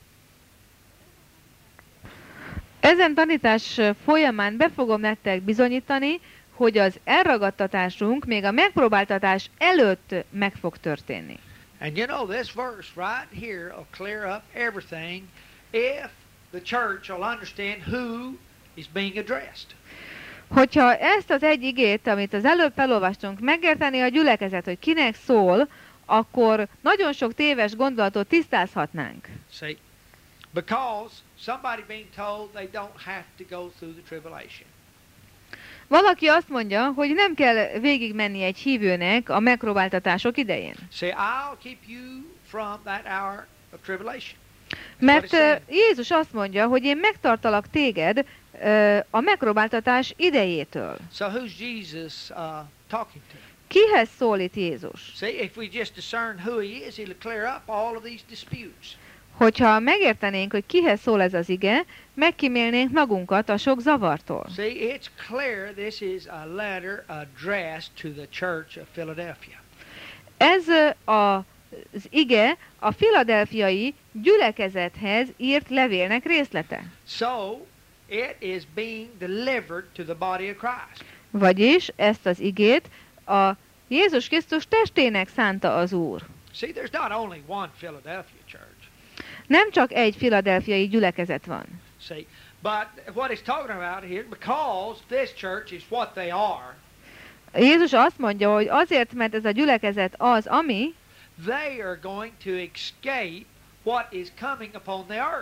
Ezen tanítás folyamán be fogom nektek bizonyítani, hogy az elragadtatásunk még a megpróbáltatás előtt meg fog történni. And you know, this verse right here will clear up everything if the church will understand who is being addressed. Hogyha ezt az egy igét, amit az előbb felolvastunk, megérteni a gyülekezet, hogy kinek szól, akkor nagyon sok téves gondolatot tisztázhatnánk. See, because somebody being told they don't have to go through the tribulation. Valaki azt mondja, hogy nem kell végigmenni egy hívőnek a megpróbáltatások idején. See, I'll keep you from that hour of tribulation. Mert Jézus azt mondja, hogy én megtartalak téged a megpróbáltatás idejétől. So who's Jesus talking to? Kihez szól itt Jézus? See, if we just discern who he is, he'll clear up all of these disputes. Hogyha megértenénk, hogy kihez szól ez az ige, megkímélnénk magunkat a sok zavartól. See, it's clear this is a letter addressed to the church of Philadelphia. Ez az ige a filadelfiai gyülekezethez írt levélnek részlete. So, it is being delivered to the body of Christ. Vagyis ezt az igét a Jézus Krisztus testének szánta az Úr. See, there's not only one Philadelphia church. Nem csak egy filadelfiai gyülekezet van. See, but what he's talking about here, because this church is what they are, Jézus azt mondja, hogy azért, mert ez a gyülekezet az, ami, they are going to escape what is coming upon the earth.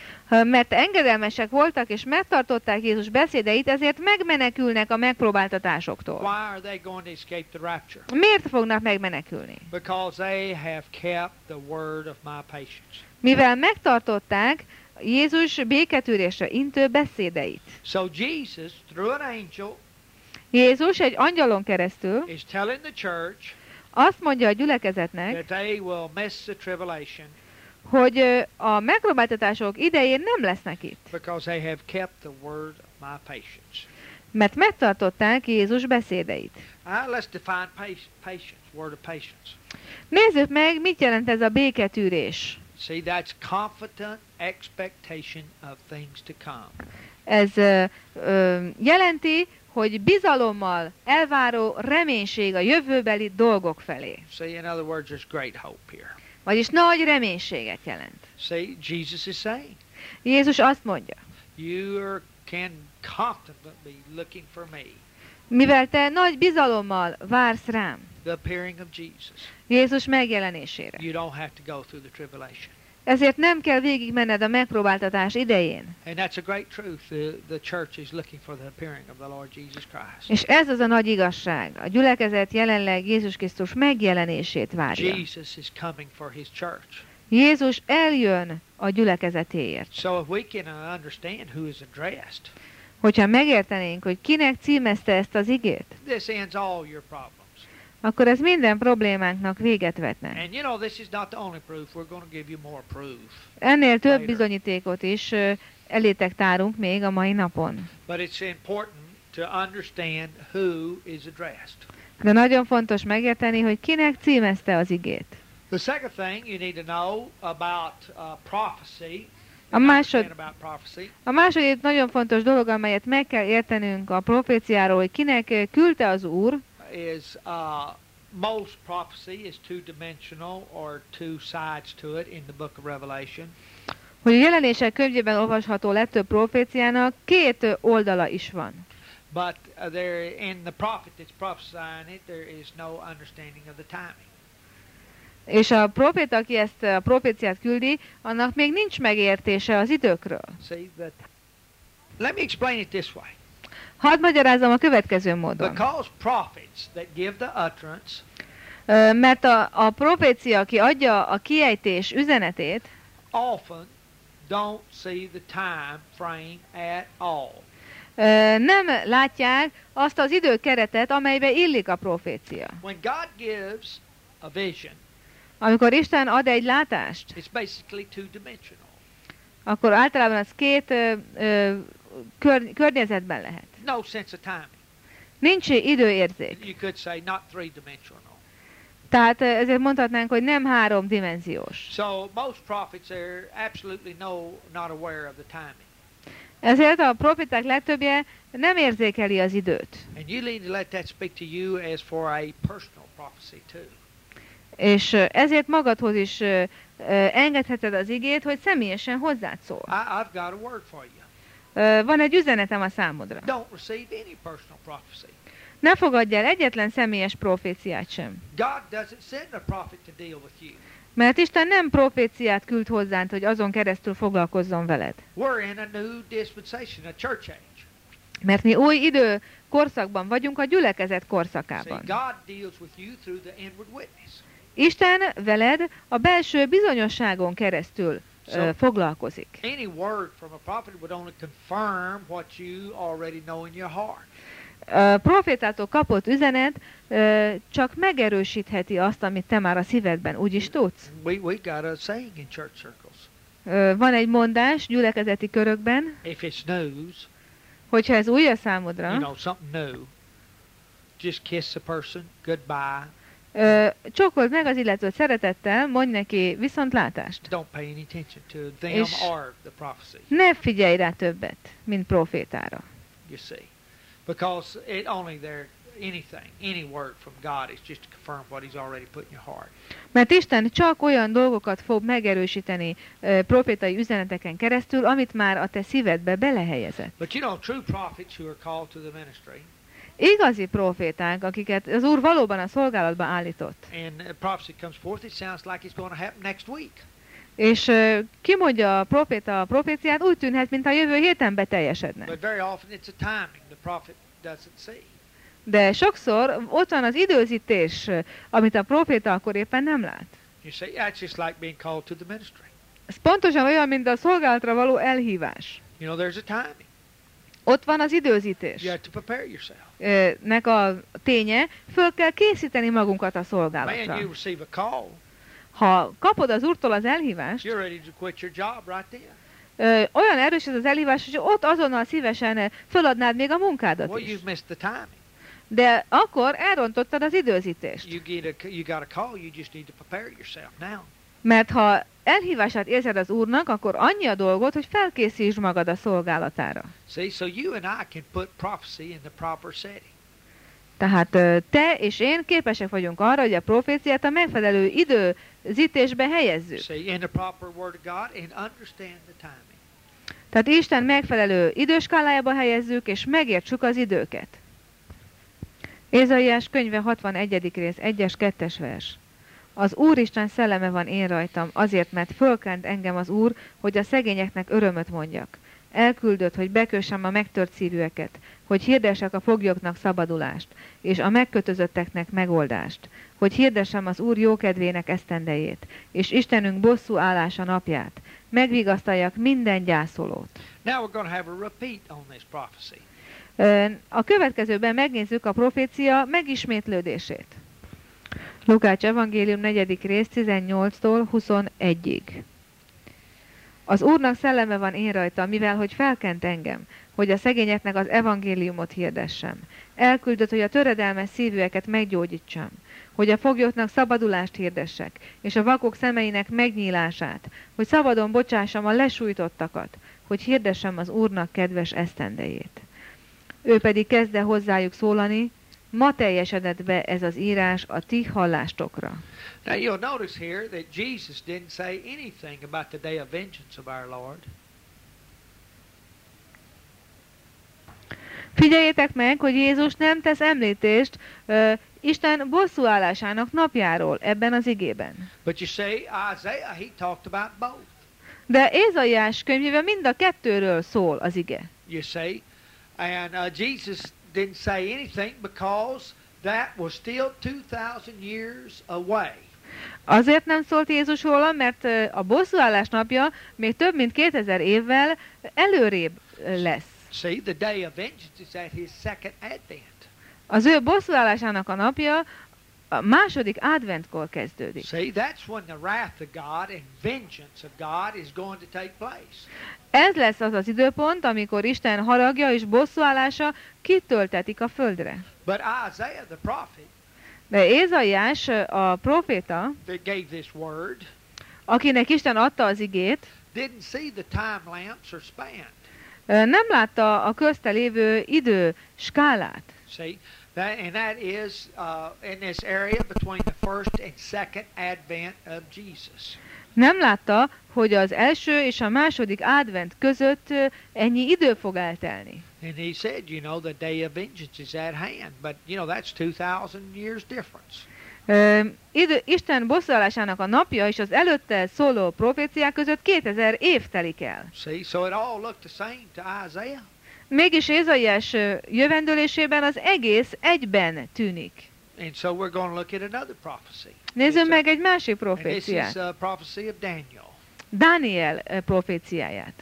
Mert engedelmesek voltak és megtartották Jézus beszédeit, ezért megmenekülnek a megpróbáltatásoktól. Why are they going to escape the rapture? Miért fognak megmenekülni? Because they have kept the word of my patience. Mivel megtartották Jézus béketűrésre intő beszédeit. So Jesus, through an angel, Jézus egy angyalon keresztül is telling the church azt mondja a gyülekezetnek, that they will miss the tribulation hogy a megpróbáltatások idején nem lesznek itt, because they have kept the word of my patience. mert megtartották Jézus beszédeit. Let's define patience, word of patience. Nézzük meg, mit jelent ez a béketűrés. See, that's confident expectation of things to come. Ez jelenti, hogy bizalommal elváró reménység a jövőbeli dolgok felé. See, in other words, there's great hope here. Vagyis nagy reménységet jelent. See, Jesus is saying, Jézus azt mondja, you can confidently looking for me, mivel te nagy bizalommal vársz rám, the appearing of Jesus. Jézus megjelenésére. You don't have to go through the tribulation. Ezért nem kell végigmenned a megpróbáltatás idején. And that's a great truth. The church is looking for the appearing of the Lord Jesus Christ. És ez az a nagy igazság. A gyülekezet jelenleg Jézus Krisztus megjelenését várja. Jesus is coming for his church. Jézus eljön a gyülekezetéért. So if we can understand who is addressed, Hogyha megértenénk, hogy kinek címezte ezt az igét, this ends all your problems. akkor ez minden problémánknak véget vetne. And you know, this is not the only proof. We're going to give you more proof. Ennél több later. bizonyítékot is elétek tárunk még a mai napon. But it's important to understand who is addressed. De nagyon fontos megérteni, hogy kinek címezte az igét. The second thing you need to know about prophecy. A második nagyon fontos dolog, amelyet meg kell értenünk a proféciáról, hogy kinek küldte az Úr, is most prophecy is two-dimensional or two sides to it in the book of Revelation. Hogy a Jelenések könyvében olvasható legtöbb proféciának két oldala is van. But there in the prophet that's prophesying it, there is no understanding of the timing. És a proféta, aki ezt a proféciát küldi, annak még nincs megértése az időkről. See that? Let me explain it this way. Hadd magyarázzam a következő módon. Because prophets that give the utterance, mert a profécia, aki adja a kiejtés üzenetét, often don't see the time frame at all. Nem látják azt az időkeretet, amelybe illik a profécia. When God gives a vision, amikor Isten ad egy látást, it's basically two-dimensional. akkor általában az két környezetben lehet. No sense of timing. Nincs időérzék. You could say not three-dimensional. Tehát ezért mondhatnánk, hogy nem háromdimenziós. So most prophets are absolutely not aware of the timing. Ezért a proféták legtöbbje nem érzékeli az időt. And you need to let that speak to you as for a personal prophecy too. És ezért magadhoz is engedheted az igét, hogy személyesen hozzád szól. I've got a word for you. Van egy üzenetem a számodra. Don't receive any personal prophecy. Ne fogadj el egyetlen személyes proféciát sem. God doesn't send a prophet to deal with you. Mert Isten nem proféciát küld hozzád, hogy azon keresztül foglalkozzon veled. We're in a new dispensation, a church age. Mert mi új idő korszakban vagyunk, a gyülekezet korszakában. See, God deals with you through the inward witness. Isten veled a belső bizonyosságon keresztül foglalkozik. Any word from a prophet would only confirm what you already know in your heart. Profétától kapott üzenet csak megerősítheti azt, amit te már a szívedben úgy is tudsz. We got a saying in church circles. Van egy mondás gyülekezeti körökben, If it's news, hogyha ez új a számodra, you know, something new, just kiss a person goodbye. Csókold meg az illetőt szeretettel, mondj neki viszontlátást. Don't pay any attention to them És or the prophecy. ne figyelj rá többet, mint profétára. You see, because it only there any word from God is just to confirm what He's already put in your heart. Mert Isten csak olyan dolgokat fog megerősíteni profétai üzeneteken keresztül, amit már a te szívedbe belehelyezett. But you know, true prophets who are called to the ministry. Igazi proféták, akiket az Úr valóban a szolgálatba állított. And a prophecy comes forth, it sounds like it's going to happen next week. És kimondja a proféta a proféciát, úgy tűnhet, mintha a jövő héten beteljesedne. But very often it's a timing the prophet doesn't see. De sokszor ott van az időzítés, amit a proféta akkor éppen nem lát. You see, that's just like being called to the ministry. Ez pontosan olyan, mint a szolgálatra való elhívás. You know, there's a timing. Ott van az időzítés. You have to prepare yourself. Nek a ténye, föl kell készíteni magunkat a Man, szolgálatra. you receive a call. Ha kapod az Úrtól az elhívást, You're ready to quit your job right then. olyan erős ez az elhívás, hogy ott azonnal szívesen föladnád még a munkádat Well, is. you've missed the timing. De akkor elrontottad az időzítést. You got a call. You just need to prepare yourself now. Mert ha elhívását érzed az Úrnak, akkor annyi a dolgod, hogy felkészítsd magad a szolgálatára. See, so you and I can put prophecy in the proper setting. Tehát te és én képesek vagyunk arra, hogy a proféciát a megfelelő időzítésbe helyezzük. See, in the proper word of God and understand the timing. Tehát Isten megfelelő időskálájába helyezzük, és megértsük az időket. Ézaiás könyve 61. rész, 1-es, 2-es vers. Az Úristen szelleme van én rajtam, azért, mert fölkent engem az Úr, hogy a szegényeknek örömöt mondjak. Elküldött, hogy bekössem a megtört szívűeket, hogy hirdessek a foglyoknak szabadulást, és a megkötözötteknek megoldást, hogy hirdessem az Úr jókedvének esztendejét, és Istenünk bosszú állása napját, megvigasztaljak minden gyászolót. Now we're going to have a repeat on this prophecy. A következőben megnézzük a profécia megismétlődését. Lukács evangélium 4. rész 18-tól 21-ig. Az Úrnak szelleme van én rajta, mivel hogy felkent engem, hogy a szegényeknek az evangéliumot hirdessem. Elküldött, hogy a töredelmes szívűeket meggyógyítsam, hogy a foglyoknak szabadulást hirdessek, és a vakok szemeinek megnyílását, hogy szabadon bocsássam a lesújtottakat, hogy hirdessem az Úrnak kedves esztendejét. Ő pedig kezdte hozzájuk szólani, ma teljesedett be ez az írás a ti hallásstokra. Now you'll notice here that Jesus didn't say anything about the day of vengeance of our Lord. Figyeljétek meg, hogy Jézus nem tesz említést Isten bosszúállásának napjáról ebben az igében. But you see, Isaiah, he talked about both. De Ézaiás könyvében mind a kettőről szól az ige. You see, and Jesus didn't say anything because that was still 2000 years away. Azért nem szólt Jézus róla, mert a bosszúállás napja még több mint 2000 évvel előrébb lesz. See, the day of vengeance is at his second advent. Az ő bosszúállásának a napja a második adventkor kezdődik. See, that's when the wrath of God and vengeance of God is going to take place. Ez lesz az az időpont, amikor Isten haragja és bosszúállása kitöltetik a földre. But Isaiah the prophet De Ézaiás a proféta, that gave this word akinek Isten adta az igét, didn't see the time lamps or span. nem látta a közte lévő idő skálát. See, that is in this area between the first and second advent of Jesus. Nem látta, hogy az első és a második advent között ennyi idő fog eltelni. And he said, you know, the day of vengeance is at hand. But, you know, that's 2000 years difference. Isten bosszúállásának a napja és az előtte szóló proféciák között 2000 év telik el. See, so it all looked the same to Isaiah. Mégis Ézaiás jövendőlésében az egész egyben tűnik. And so we're going to look at another prophecy. Nézzük meg egy másik And this is proféciát. a prophecy of Daniel. Dániel proféciáját.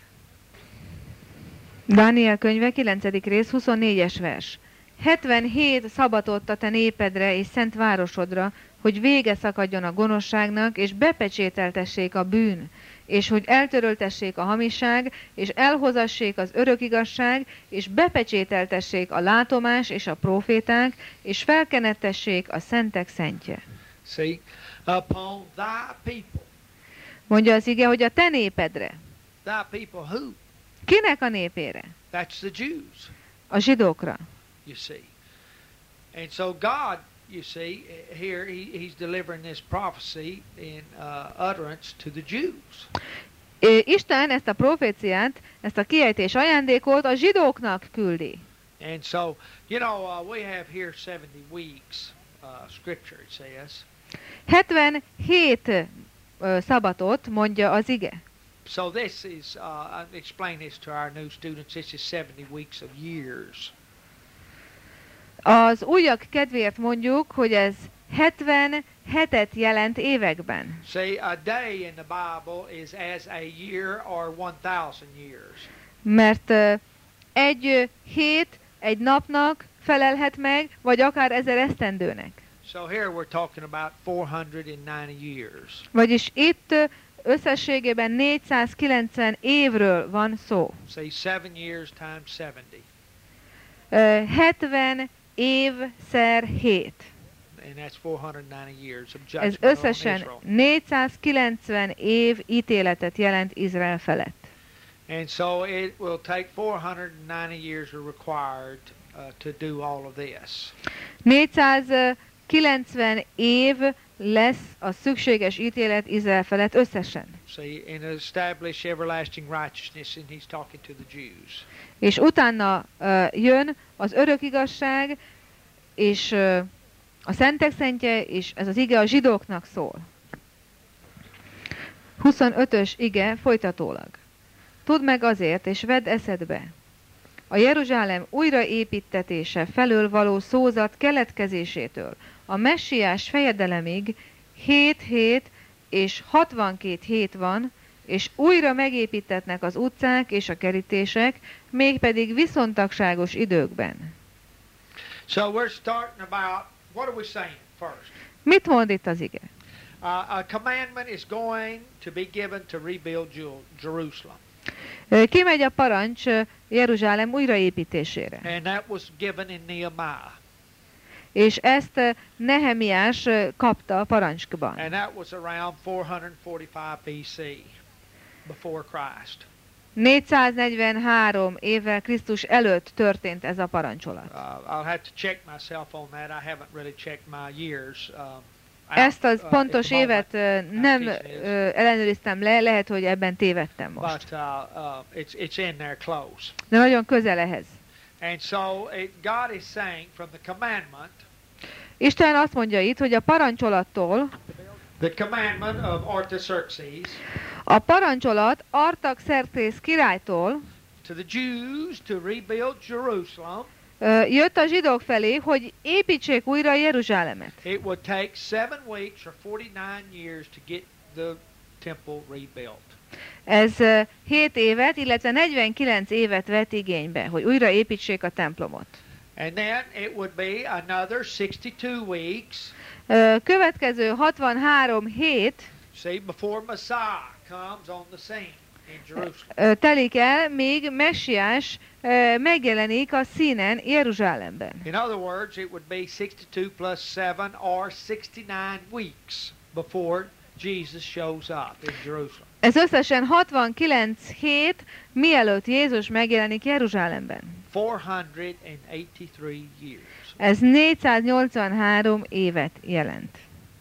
Dániel könyve 9. rész 24-es vers. 77 szabatot a te népedre és szent városodra, hogy vége szakadjon a gonoszságnak, és bepecsételtessék a bűn, és hogy eltöröltessék a hamiság, és elhozassék az örök igazság, és bepecsételtessék a látomás és a proféták, és felkenettessék a szentek szentje. See, upon thy people. Mondja az ige, hogy a te népedre. Thy people who? Kinek a népére? That's the Jews, A zsidókra. you see. And so God, you see, here he's delivering this prophecy in utterance to the Jews. Isten ezt a proféciát, ezt a kiejtés ajándékot a zsidóknak küldi. And so, you know, we have here 70 weeks, scripture it says. 77 szabatot, mondja az ige. So this is, I'll explain this to our new students, this is 70 weeks of years. Az újak kedvéért mondjuk, hogy ez 70 hetet jelent években. See, a day in the Bible is as a year or 1000 years. Mert egy hét egy napnak felelhet meg, vagy akár 1000 esztendőnek. So here we're talking about 490 years. Vagyis itt összességében 490 évről van szó. See, 7 years times 70. 70 évszer 7. And that's 490 years of Ez judgment on összesen Israel. 490 év ítéletet jelent Izrael felett. And so it will take 490 years are required to do all of this. 490 év lesz a szükséges ítélet Izrael felett összesen. See, and establish everlasting righteousness, and he's talking to the Jews. És utána jön az örök igazság, és a szentek szentje, és ez az ige a zsidóknak szól. 25-ös ige folytatólag. Tudd meg azért, és vedd eszedbe. A Jeruzsálem újraépítetése felől való szózat keletkezésétől a messiás fejedelemig 7 hét és 62 hét van, és újra megépítetnek az utcák és a kerítések, mégpedig viszontagságos időkben. So we're starting about, what are we saying first? Mit mond itt az ige? A commandment is going to be given to rebuild Jerusalem. Kimegy a parancs Jeruzsálem újraépítésére. And that was given in Nehemiah. És ezt Nehemiás kapta a parancsban. And that was around 445 BC, before Christ. 443 évvel Krisztus előtt történt ez a parancsolat. I'll have to check myself on that. I haven't really checked my years. Ezt az pontos évet nem ellenőriztem le, lehet, hogy ebben tévedtem most. But it's in there close. De nagyon közel ehhez. And so God is saying from the commandment, Isten azt mondja itt, hogy a parancsolattól, the commandment of Artaxerxes, a parancsolat Artaxerxes királytól to the Jews to rebuild Jerusalem, jött a zsidók felé, hogy építsék újra Jeruzsálemet. it would take 7 weeks or 49 years to get the temple rebuilt. Ez 7 évet, illetve 49 évet vett igénybe, hogy újra építsék a templomot. And then it would be another 62 weeks, Következő 63 hét see, before Messiah comes on the scene in Jerusalem. telik el, míg Messiás megjelenik a színen Jeruzsálemben. In other words, it would be 62 plus 7 or 69 weeks before Jesus shows up in Jerusalem. Ez összesen 69 hét, mielőtt Jézus megjelenik Jeruzsálemben. 483 years. Ez 483 évet jelent.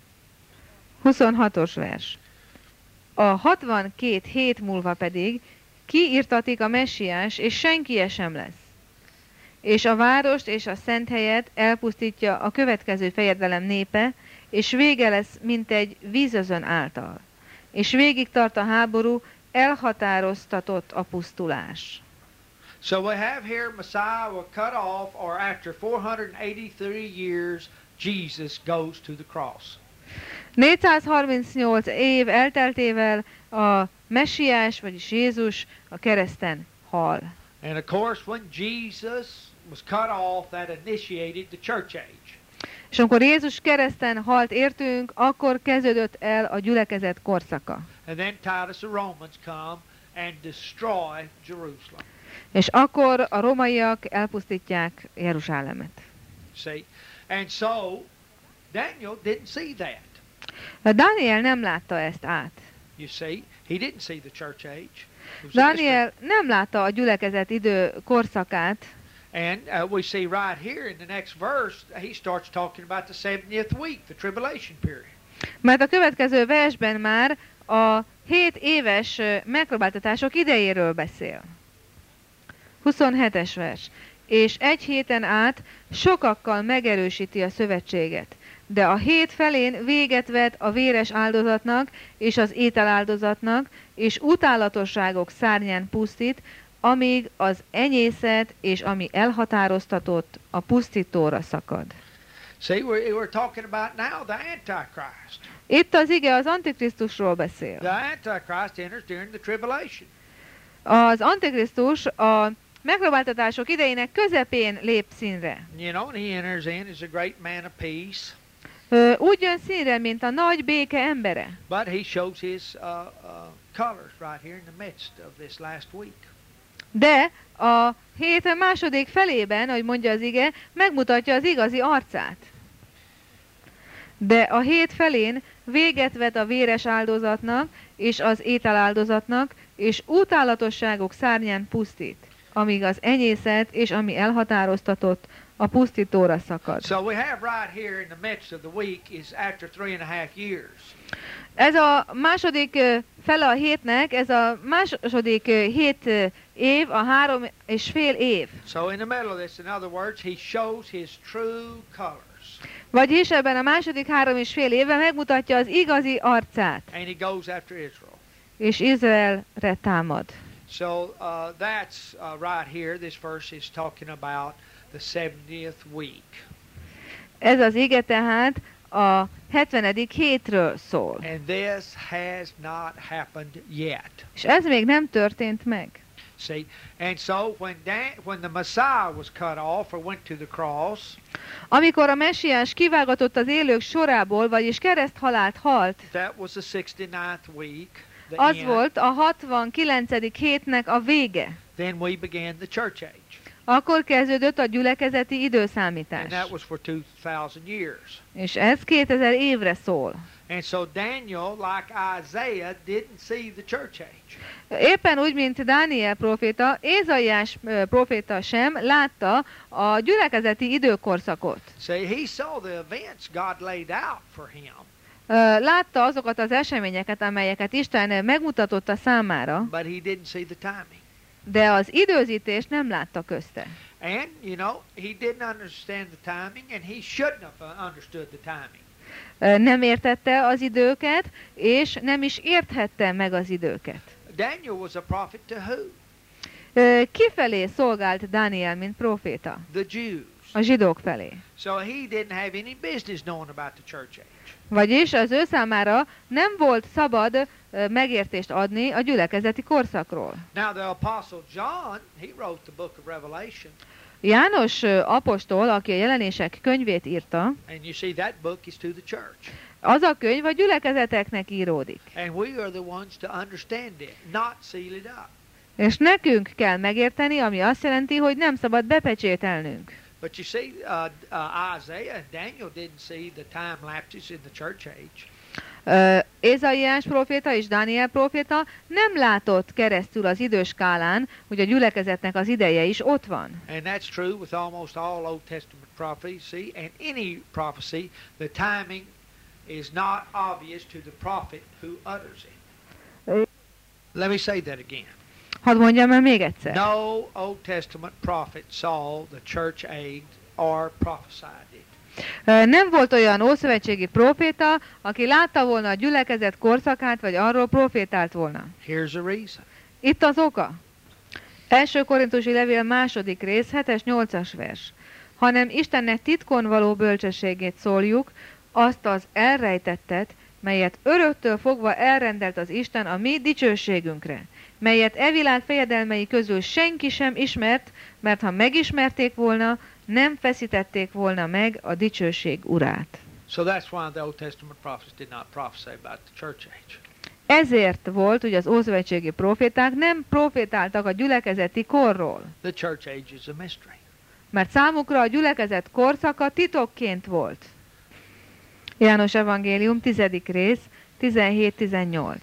26-os vers. A 62 hét múlva pedig kiirtatik a messiás, és senkie sem lesz. És a várost és a szent helyet elpusztítja a következő fejedelem népe, és vége lesz, mint egy vízözön által. És végig tart a háború, elhatároztatott a pusztulás. So we have here Messiah will cut off, or after 483 years, Jesus goes to the cross. 438 év elteltével a messiás, vagyis Jézus a kereszten hal. And of course, when Jesus was cut off, that initiated the church age. És amikor Jézus kereszten halt értünk, akkor kezdődött el a gyülekezet korszaka. And then Titus the Romans come and destroy Jerusalem. És akkor a romaiak elpusztítják Jeruzsálemet. See? And so, Daniel didn't see that. Dániel nem látta ezt át. You see? He didn't see the church age. It was a Dániel nem látta a gyülekezet idő korszakát. And we see right here in the next verse, he starts talking about the 70th week, the tribulation period. Mert a következő versben már a 7 éves megpróbáltatások idejéről beszél. 27-es vers. És egy héten át sokakkal megerősíti a szövetséget, De a hét felén véget vet a véres áldozatnak és az ételáldozatnak, és utálatosságok szárnyán pusztít, amíg az enyészet és ami elhatároztatott a pusztítóra szakad. See, we're talking about now the Antichrist. Itt az ige az Antikrisztusról beszél. The Antichrist enters during the tribulation. Az Antikrisztus a megpróbáltatások idejének közepén lép színre. You know, and he enters in as a great man of peace. Úgy jön színre, mint a nagy béke embere. But he shows his colors right here in the midst of this last week. De a hét második felében, ahogy mondja az ige, megmutatja az igazi arcát. De a hét felén véget vet a véres áldozatnak és az ételáldozatnak, és utálatosságok szárnyán pusztít, amíg az enyészet és ami elhatároztatott a pusztítóra szakad. So we have right here in the midst of the week is after 3.5 years. Ez a második fele a hétnek, ez a második 7 év, a 3,5 év. So in the middle of this, in other words, he shows his true colors. Vagyis ebben a második 3,5 évben megmutatja az igazi arcát, And he goes after Israel. és Izraelre támad. So that's right here. This verse is talking about the 70th week. Ez az ige tehát a 70. hétről szól. And this has not happened yet. És ez még nem történt meg. See, and so when the Messiah was cut off or went to the cross, Amikor a messiás kivágatott az élők sorából, vagyis kereszthalált halt, that was the 69th week. The az end. volt a 69. hétnek a vége. Then we began the church age. Akkor kezdődött a gyülekezeti And időszámítás. that was for 2000 years. És ez 2000 évre szól. And so Daniel, like Isaiah, didn't see the church age. Éppen úgy, mint Dániel próféta, Ézaiás próféta sem látta a gyülekezeti időkorszakot. See, he saw the events God laid out for him, Látta azokat az eseményeket, amelyeket Isten megmutatott a számára, but he didn't see the timing. de az időzítést nem látta közte. And, you know, he didn't understand the timing, and he shouldn't have understood the timing. Nem értette az időket, és nem is érthette meg az időket. Daniel was a prophet to who? Kifelé szolgált Dániel, mint próféta? The Jews. A zsidók felé. So he didn't have any business knowing about the church age. Vagyis az ő számára nem volt szabad megértést adni a gyülekezeti korszakról. Now the apostle John, he wrote the book of Revelation, János apostol, aki a jelenések könyvét írta, and you see that book is to the church. az a könyv a gyülekezeteknek íródik. And we are the ones to understand it, not seal it up. És nekünk kell megérteni, ami azt jelenti, hogy nem szabad bepecsételnünk. But you see, Isaiah and Daniel didn't see the time lapses in the church age. Ézaiás próféta és Dániel próféta nem látott keresztül az időskálán, hogy a gyülekezetnek az ideje is ott van. And that's true with almost all Old Testament prophecy, and any prophecy, the timing is not obvious to the prophet who utters it. Let me say that again. Hadd mondjam el még egyszer. No Old Testament prophet saw the church age or prophesied it. Nem volt olyan ószövetségi próféta, aki látta volna a gyülekezet korszakát, vagy arról profétált volna. Here's the reason. Itt az oka. 1. Korintusi levél 2. rész, 7-8 vers. Hanem Istennek titkon való bölcsességét szóljuk, azt az elrejtettet, melyet öröktől fogva elrendelt az Isten a mi dicsőségünkre, melyet e világ fejedelmei közül senki sem ismert, mert ha megismerték volna, nem feszítették volna meg a dicsőség urát. So that's why the Old Testament prophets did not prophesy about the church age. Ezért volt, hogy az ószövetségi proféták nem profétáltak a gyülekezeti korról, The church age is a mystery. mert számukra a gyülekezet korszaka titokként volt. János evangélium 10. rész, 17-18.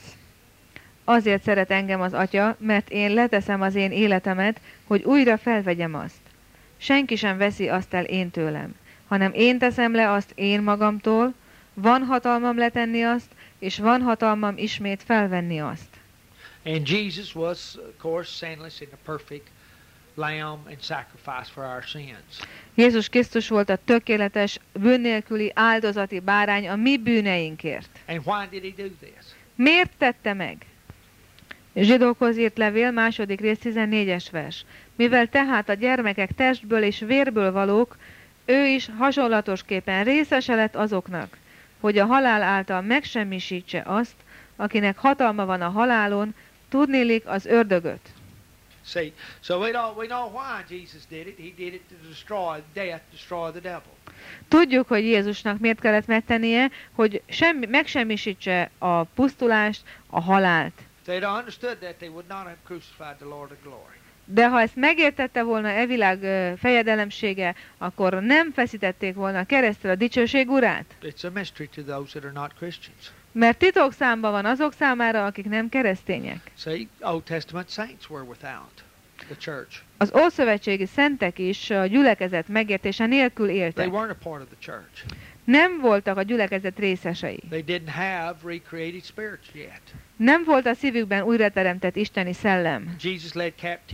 Azért szeret engem az Atya, mert én leteszem az én életemet, hogy újra felvegyem azt. Senki sem veszi azt el én tőlem, hanem én teszem le azt én magamtól, van hatalmam letenni azt, és van hatalmam ismét felvenni azt. And Jesus was, of course, sinless and a perfect lamb and sacrifice for our sins. Jézus Krisztus volt a tökéletes, bűn nélküli áldozati bárány a mi bűneinkért. And why did he do this? Miért tette meg? Zsidókhoz írt levél, 2. rész, 14-es vers. Mivel tehát a gyermekek testből és vérből valók, ő is hasonlatosképpen részese lett azoknak, hogy a halál által megsemmisítse azt, akinek hatalma van a halálon, tudniillik az ördögöt. See, so we know why Jesus did it. He did it to destroy death, destroy the devil. Tudjuk, hogy Jézusnak miért kellett megtennie, hogy megsemmisítse a pusztulást, a halált. If they'd understood that, they would not have crucified the Lord of glory. De ha ezt megértette volna e világ fejedelemsége, akkor nem feszítették volna keresztre a dicsőség urát. It's a mystery to those that are not Christians. Mert titokszámban van azok számára, akik nem keresztények. See, Old Testament saints were without the church. Az ószövetségi szentek is a gyülekezet megértése nélkül They éltek. weren't a part of the church. Nem voltak a gyülekezet részesei. They didn't have recreated spirits yet. Nem volt a szívükben újrateremtett isteni szellem. Jesus led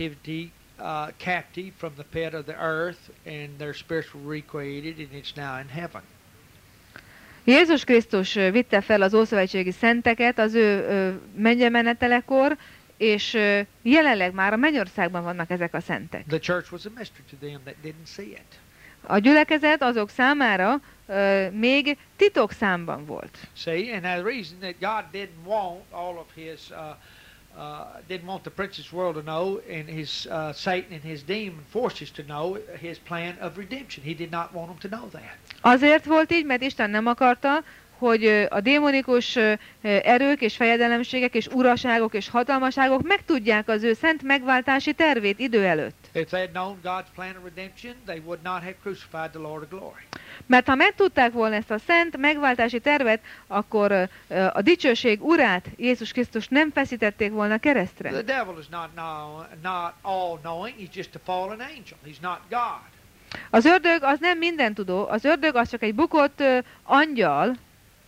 captive from the pit of the earth, and their spirits were recreated, and it's now in heaven. Jézus Krisztus vitte fel az ószövetségi szenteket az ő mennybemenetelekor, és jelenleg már a mennyországban vannak ezek a szentek. The church was a mystery to them that didn't see it. A gyülekezet azok számára még titokszámban volt. See, and the reason that God didn't want all of his, didn't want the prince's world to know, and his Satan and his demon forces to know his plan of redemption. He did not want them to know that. Azért volt így, mert Isten nem akarta, hogy a démonikus erők és fejedelemségek és uraságok és hatalmaságok megtudják az ő szent megváltási tervét idő előtt. If they had known God's plan of redemption, they would not have crucified the Lord of glory. Mert ha megtudták volna ezt a szent megváltási tervet, akkor a dicsőség urát, Jézus Krisztus nem feszítették volna keresztre. The devil is not all-knowing. He's just a fallen angel. He's not God. Az ördög az nem mindentudó, az ördög az csak egy bukott angyal,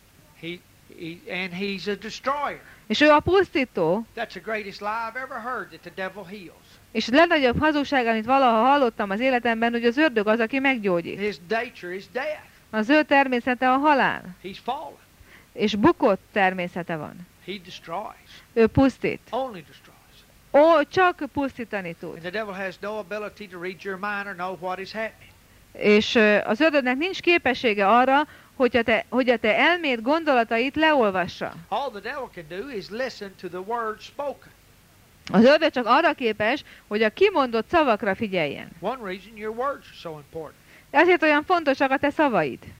And he's a destroyer. és ő a pusztító, That's the greatest lie I've ever heard, that the devil heals. és a legnagyobb hazugság, amit valaha hallottam az életemben, hogy az ördög az, aki meggyógyít. His nature is death. Az ő természete a halál, He's fallen. és bukott természete van. He destroys. Ő pusztít. Only destroys. Ó, csak pusztítani tud. And the devil has no ability to read your mind or know what is happening. És az ördögnek nincs képessége arra, hogy a te elméd gondolatait leolvassa. All the devil can do is listen to the word spoken. Az ördög csak arra képes, hogy a kimondott szavakra figyeljen. One reason your words are so important. Ezért olyan fontosak a te szavaid.